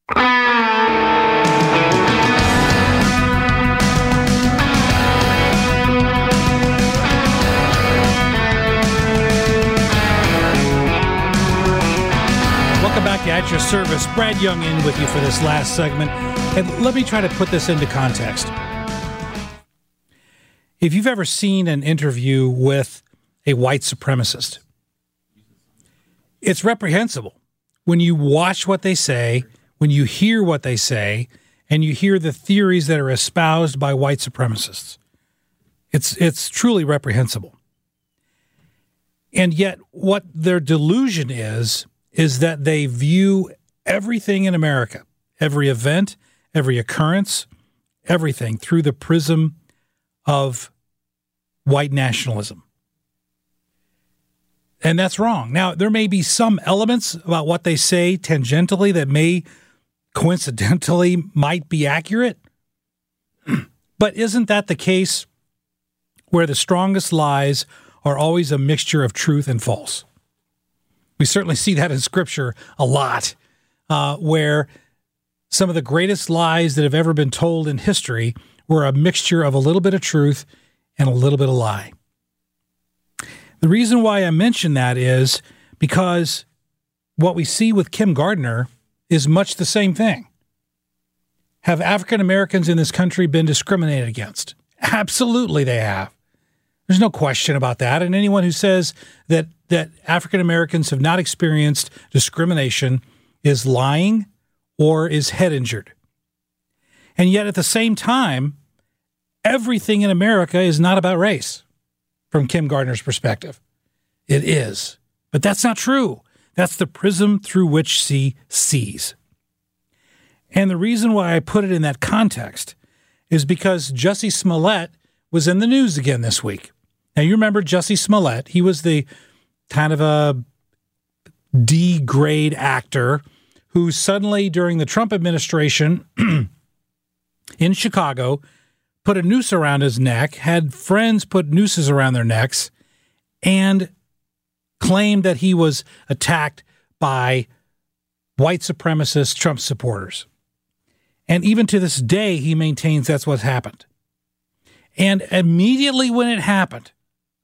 Welcome back to At Your Service. Brad Young in with you for this last segment. And let me try to put this into context. If you've ever seen an interview with a white supremacist, it's reprehensible when you watch what they say, when you hear what they say, and you hear the theories that are espoused by white supremacists. It's, it's truly reprehensible. And yet what their delusion is, is that they view everything in America, every event, every occurrence, everything through the prism of white nationalism. And that's wrong. Now, there may be some elements about what they say tangentially that may coincidentally might be accurate. But isn't that the case where the strongest lies are always a mixture of truth and false? We certainly see that in Scripture a lot, uh, where some of the greatest lies that have ever been told in history were a mixture of a little bit of truth and a little bit of lie. The reason why I mention that is because what we see with Kim Gardner is much the same thing. Have African Americans in this country been discriminated against? Absolutely they have. There's no question about that. And anyone who says that, that African Americans have not experienced discrimination is lying or is head injured. And yet at the same time, everything in America is not about race from Kim Gardner's perspective. It is. But that's not true. That's the prism through which she sees. And the reason why I put it in that context is because Jussie Smollett was in the news again this week. Now, you remember Jussie Smollett. He was the kind of a D-grade actor who suddenly, during the Trump administration in Chicago, put a noose around his neck, had friends put nooses around their necks, and claimed that he was attacked by white supremacist Trump supporters. And even to this day, he maintains that's what happened. And immediately when it happened,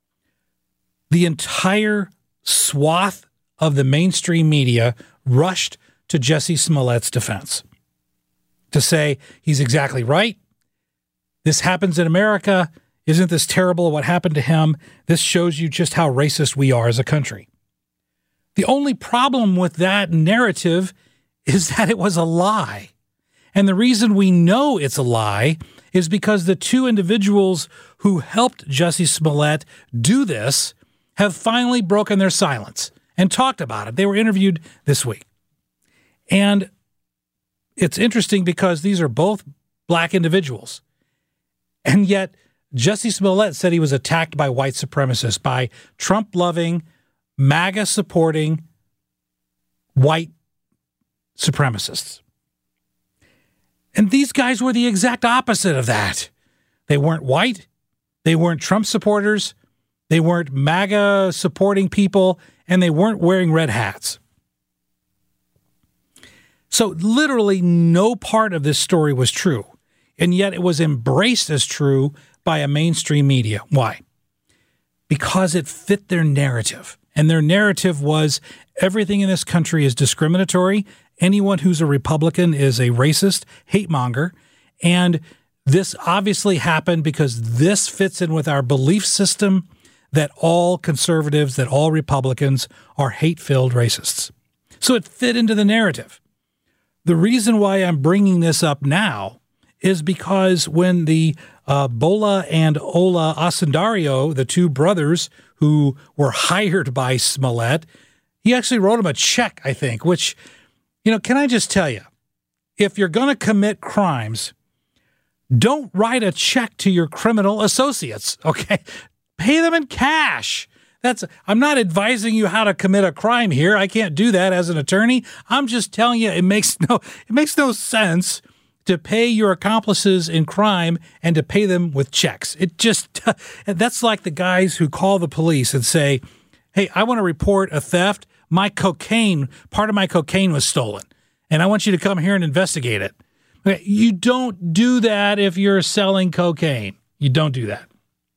the entire swath of the mainstream media rushed to Jussie Smollett's defense to say he's exactly right. This happens in America. Isn't this terrible what happened to him? This shows you just how racist we are as a country. The only problem with that narrative is that it was a lie. And the reason we know it's a lie is because the two individuals who helped Jussie Smollett do this have finally broken their silence and talked about it. They were interviewed this week. And it's interesting because these are both black individuals. And yet Jussie Smollett said he was attacked by white supremacists, by Trump-loving, MAGA-supporting white supremacists. And these guys were the exact opposite of that. They weren't white. They weren't Trump supporters. They weren't MAGA supporting people. And they weren't wearing red hats. So literally no part of this story was true. And yet it was embraced as true by a mainstream media. Why? Because it fit their narrative. And their narrative was everything in this country is discriminatory. Anyone who's a Republican is a racist, hate monger. And this obviously happened because this fits in with our belief system that all conservatives, that all Republicans are hate-filled racists. So it fit into the narrative. The reason why I'm bringing this up now is because when the uh, Bola and Ola Osundario, the two brothers who were hired by Smollett, he actually wrote him a check, I think, which, you know, can I just tell you, if you're going to commit crimes, don't write a check to your criminal associates, okay? Pay them in cash. That's, I'm not advising you how to commit a crime here. I can't do that as an attorney. I'm just telling you it makes no it makes no sense to pay your accomplices in crime and to pay them with checks. It just that's like the guys who call the police and say, "Hey, I want to report a theft. My cocaine, part of my cocaine was stolen, and I want you to come here and investigate it." Okay, you don't do that if you're selling cocaine. You don't do that.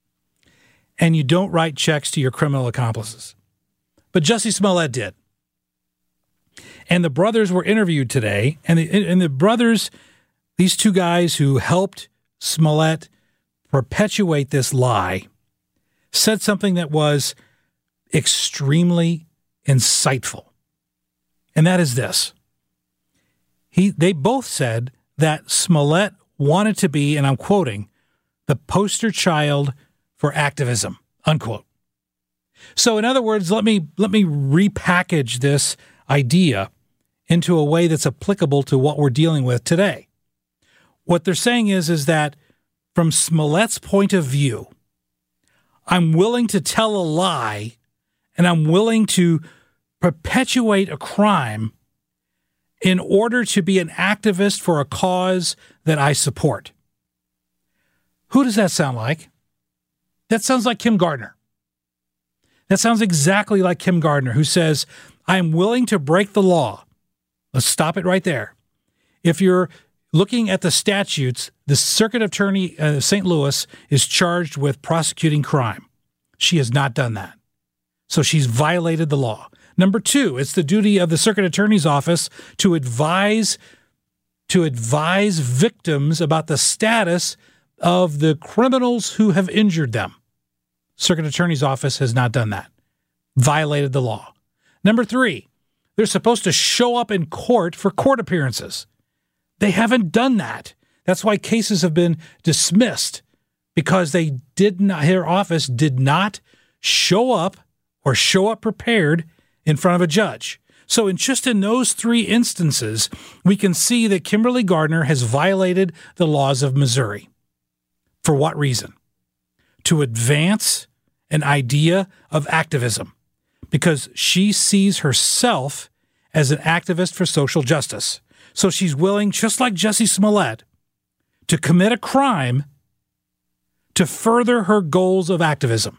And you don't write checks to your criminal accomplices. But Jussie Smollett did. And the brothers were interviewed today. And the, and the brothers, these two guys who helped Smollett perpetuate this lie, said something that was extremely insightful. And that is this. He, they both said that Smollett wanted to be, and I'm quoting, the poster child for activism, unquote. So in other words, let me let me repackage this idea into a way that's applicable to what we're dealing with today. What they're saying is, is that from Smollett's point of view, I'm willing to tell a lie and I'm willing to perpetuate a crime in order to be an activist for a cause that I support. Who does that sound like? That sounds like Kim Gardner. That sounds exactly like Kim Gardner, who says, I am willing to break the law. Let's stop it right there. If you're looking at the statutes, the circuit attorney of Saint Louis is charged with prosecuting crime. She has not done that. So she's violated the law. Number two, it's the duty of the circuit attorney's office to advise, to advise victims about the status of the criminals who have injured them. Circuit attorney's office has not done that. Violated the law. Number three, they're supposed to show up in court for court appearances. They haven't done that. That's why cases have been dismissed, because they did not, their office did not show up or show up prepared in front of a judge. So in just in those three instances, we can see that Kimberly Gardner has violated the laws of Missouri. For what reason? To advance an idea of activism, because she sees herself as an activist for social justice. So she's willing, just like Jussie Smollett, to commit a crime to further her goals of activism.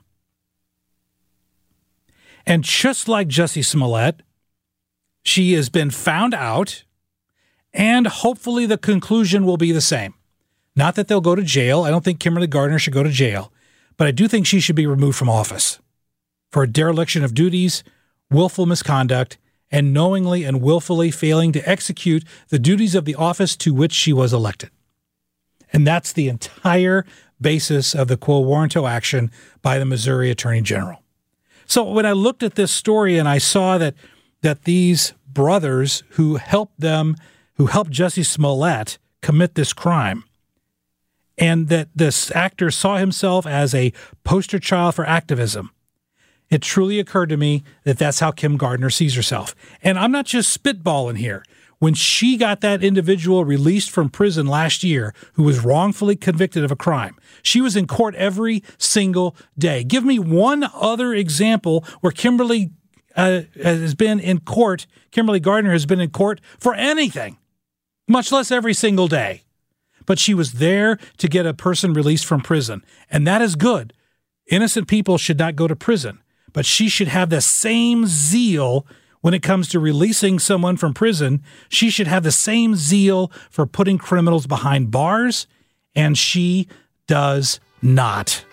And just like Jussie Smollett, she has been found out, and hopefully the conclusion will be the same. Not that they'll go to jail. I don't think Kimberly Gardner should go to jail, but I do think she should be removed from office for a dereliction of duties, willful misconduct, and knowingly and willfully failing to execute the duties of the office to which she was elected. And that's the entire basis of the quo warranto action by the Missouri Attorney General. So when I looked at this story and I saw that that these brothers who helped them, who helped Jussie Smollett commit this crime, and that this actor saw himself as a poster child for activism, it truly occurred to me that that's how Kim Gardner sees herself. And I'm not just spitballing here. When she got that individual released from prison last year who was wrongfully convicted of a crime, she was in court every single day. Give me one other example where Kimberly uh, has been in court, Kimberly Gardner has been in court for anything, much less every single day. But she was there to get a person released from prison, and that is good. Innocent people should not go to prison, but she should have the same zeal when it comes to releasing someone from prison. She should have the same zeal for putting criminals behind bars, and she does not.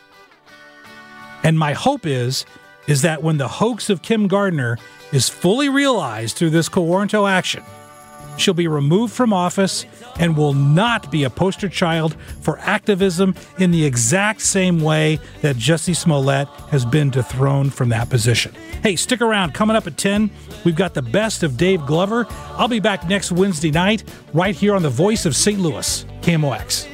And my hope is, is that when the hoax of Kim Gardner is fully realized through this quo warranto action, she'll be removed from office and will not be a poster child for activism in the exact same way that Jussie Smollett has been dethroned from that position. Hey, stick around. Coming up at ten, we've got the best of Dave Glover. I'll be back next Wednesday night right here on the Voice of Saint Louis, K M O X.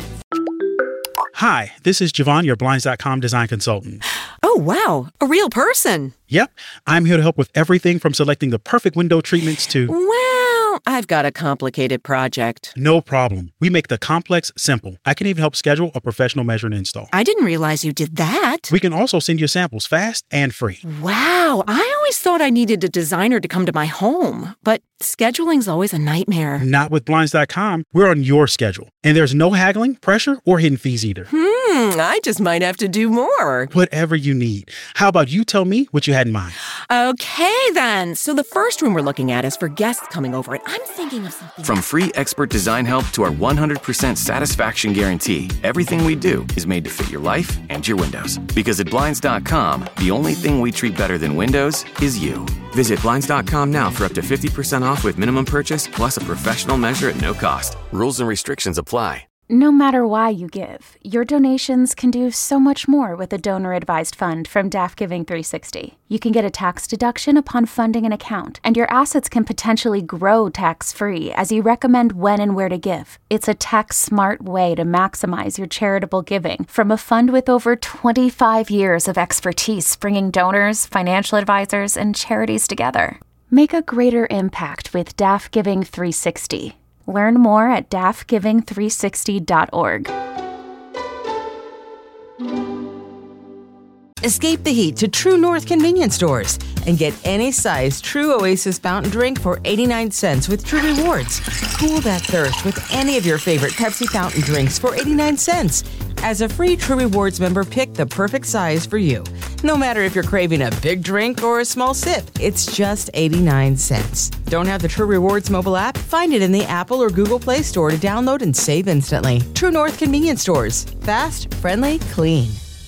Hi, this is Javon, your Blinds dot com design consultant. Oh, wow. A real person. Yep. I'm here to help with everything from selecting the perfect window treatments to... Well, I've got a complicated project. No problem. We make the complex simple. I can even help schedule a professional measure and install. I didn't realize you did that. We can also send you samples fast and free. Wow. I always thought I needed a designer to come to my home, but scheduling's always a nightmare. Not with Blinds dot com. We're on your schedule. And there's no haggling, pressure, or hidden fees either. Hmm, I just might have to do more. Whatever you need. How about you tell me what you had in mind? Okay, then. So the first room we're looking at is for guests coming over, and I'm thinking of something. From free expert design help to our one hundred percent satisfaction guarantee, everything we do is made to fit your life and your windows. Because at Blinds dot com, the only thing we treat better than windows is you. Visit Blinds dot com now for up to fifty percent off with minimum purchase plus a professional measure at no cost. Rules and restrictions apply. No matter why you give, your donations can do so much more with a donor-advised fund from D A F Giving three sixty. You can get a tax deduction upon funding an account, and your assets can potentially grow tax-free as you recommend when and where to give. It's a tax-smart way to maximize your charitable giving from a fund with over twenty-five years of expertise bringing donors, financial advisors, and charities together. Make a greater impact with D A F Giving three sixty. Learn more at D A F giving three sixty dot org. Escape the heat to True North convenience stores and get any size True Oasis fountain drink for eighty-nine cents with True Rewards. Cool that thirst with any of your favorite Pepsi fountain drinks for eighty-nine cents. As a free True Rewards member, pick the perfect size for you. No matter if you're craving a big drink or a small sip, it's just eighty-nine cents. Don't have the True Rewards mobile app? Find it in the Apple or Google Play Store to download and save instantly. True North convenience stores. Fast, friendly, clean.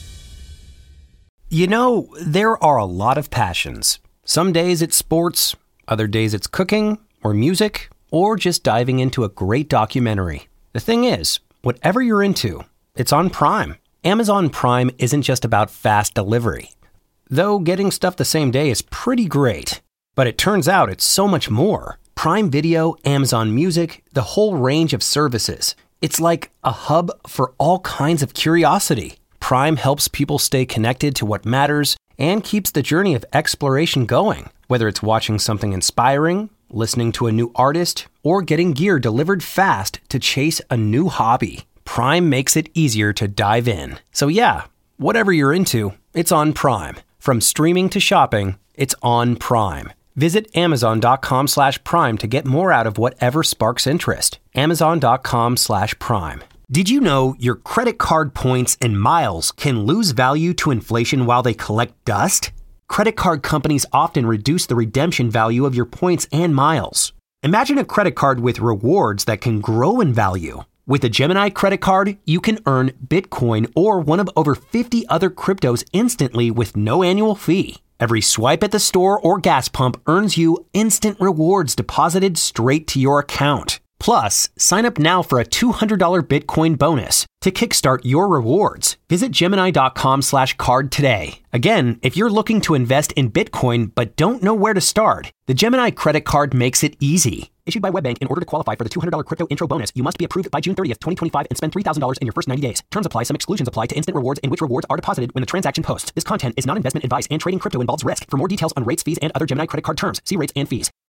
You know, there are a lot of passions. Some days it's sports, other days it's cooking, or music, or just diving into a great documentary. The thing is, whatever you're into, it's on Prime. Amazon Prime isn't just about fast delivery. Though getting stuff the same day is pretty great. But it turns out it's so much more. Prime Video, Amazon Music, the whole range of services. It's like a hub for all kinds of curiosity. Prime helps people stay connected to what matters and keeps the journey of exploration going. Whether it's watching something inspiring, listening to a new artist, or getting gear delivered fast to chase a new hobby, Prime makes it easier to dive in. So yeah, whatever you're into, it's on Prime. From streaming to shopping, it's on Prime. Visit amazon.com slash prime to get more out of whatever sparks interest. Amazon.com slash prime. Did you know your credit card points and miles can lose value to inflation while they collect dust? Credit card companies often reduce the redemption value of your points and miles. Imagine a credit card with rewards that can grow in value. With a Gemini credit card, you can earn Bitcoin or one of over fifty other cryptos instantly with no annual fee. Every swipe at the store or gas pump earns you instant rewards deposited straight to your account. Plus, sign up now for a two hundred dollars Bitcoin bonus to kickstart your rewards. Visit Gemini.com slash card today. Again, if you're looking to invest in Bitcoin but don't know where to start, the Gemini credit card makes it easy. Issued by WebBank, in order to qualify for the two hundred dollars crypto intro bonus, you must be approved by June thirtieth, twenty twenty-five and spend three thousand dollars in your first ninety days. Terms apply. Some exclusions apply to instant rewards in which rewards are deposited when the transaction posts. This content is not investment advice and trading crypto involves risk. For more details on rates, fees, and other Gemini credit card terms, see rates and fees.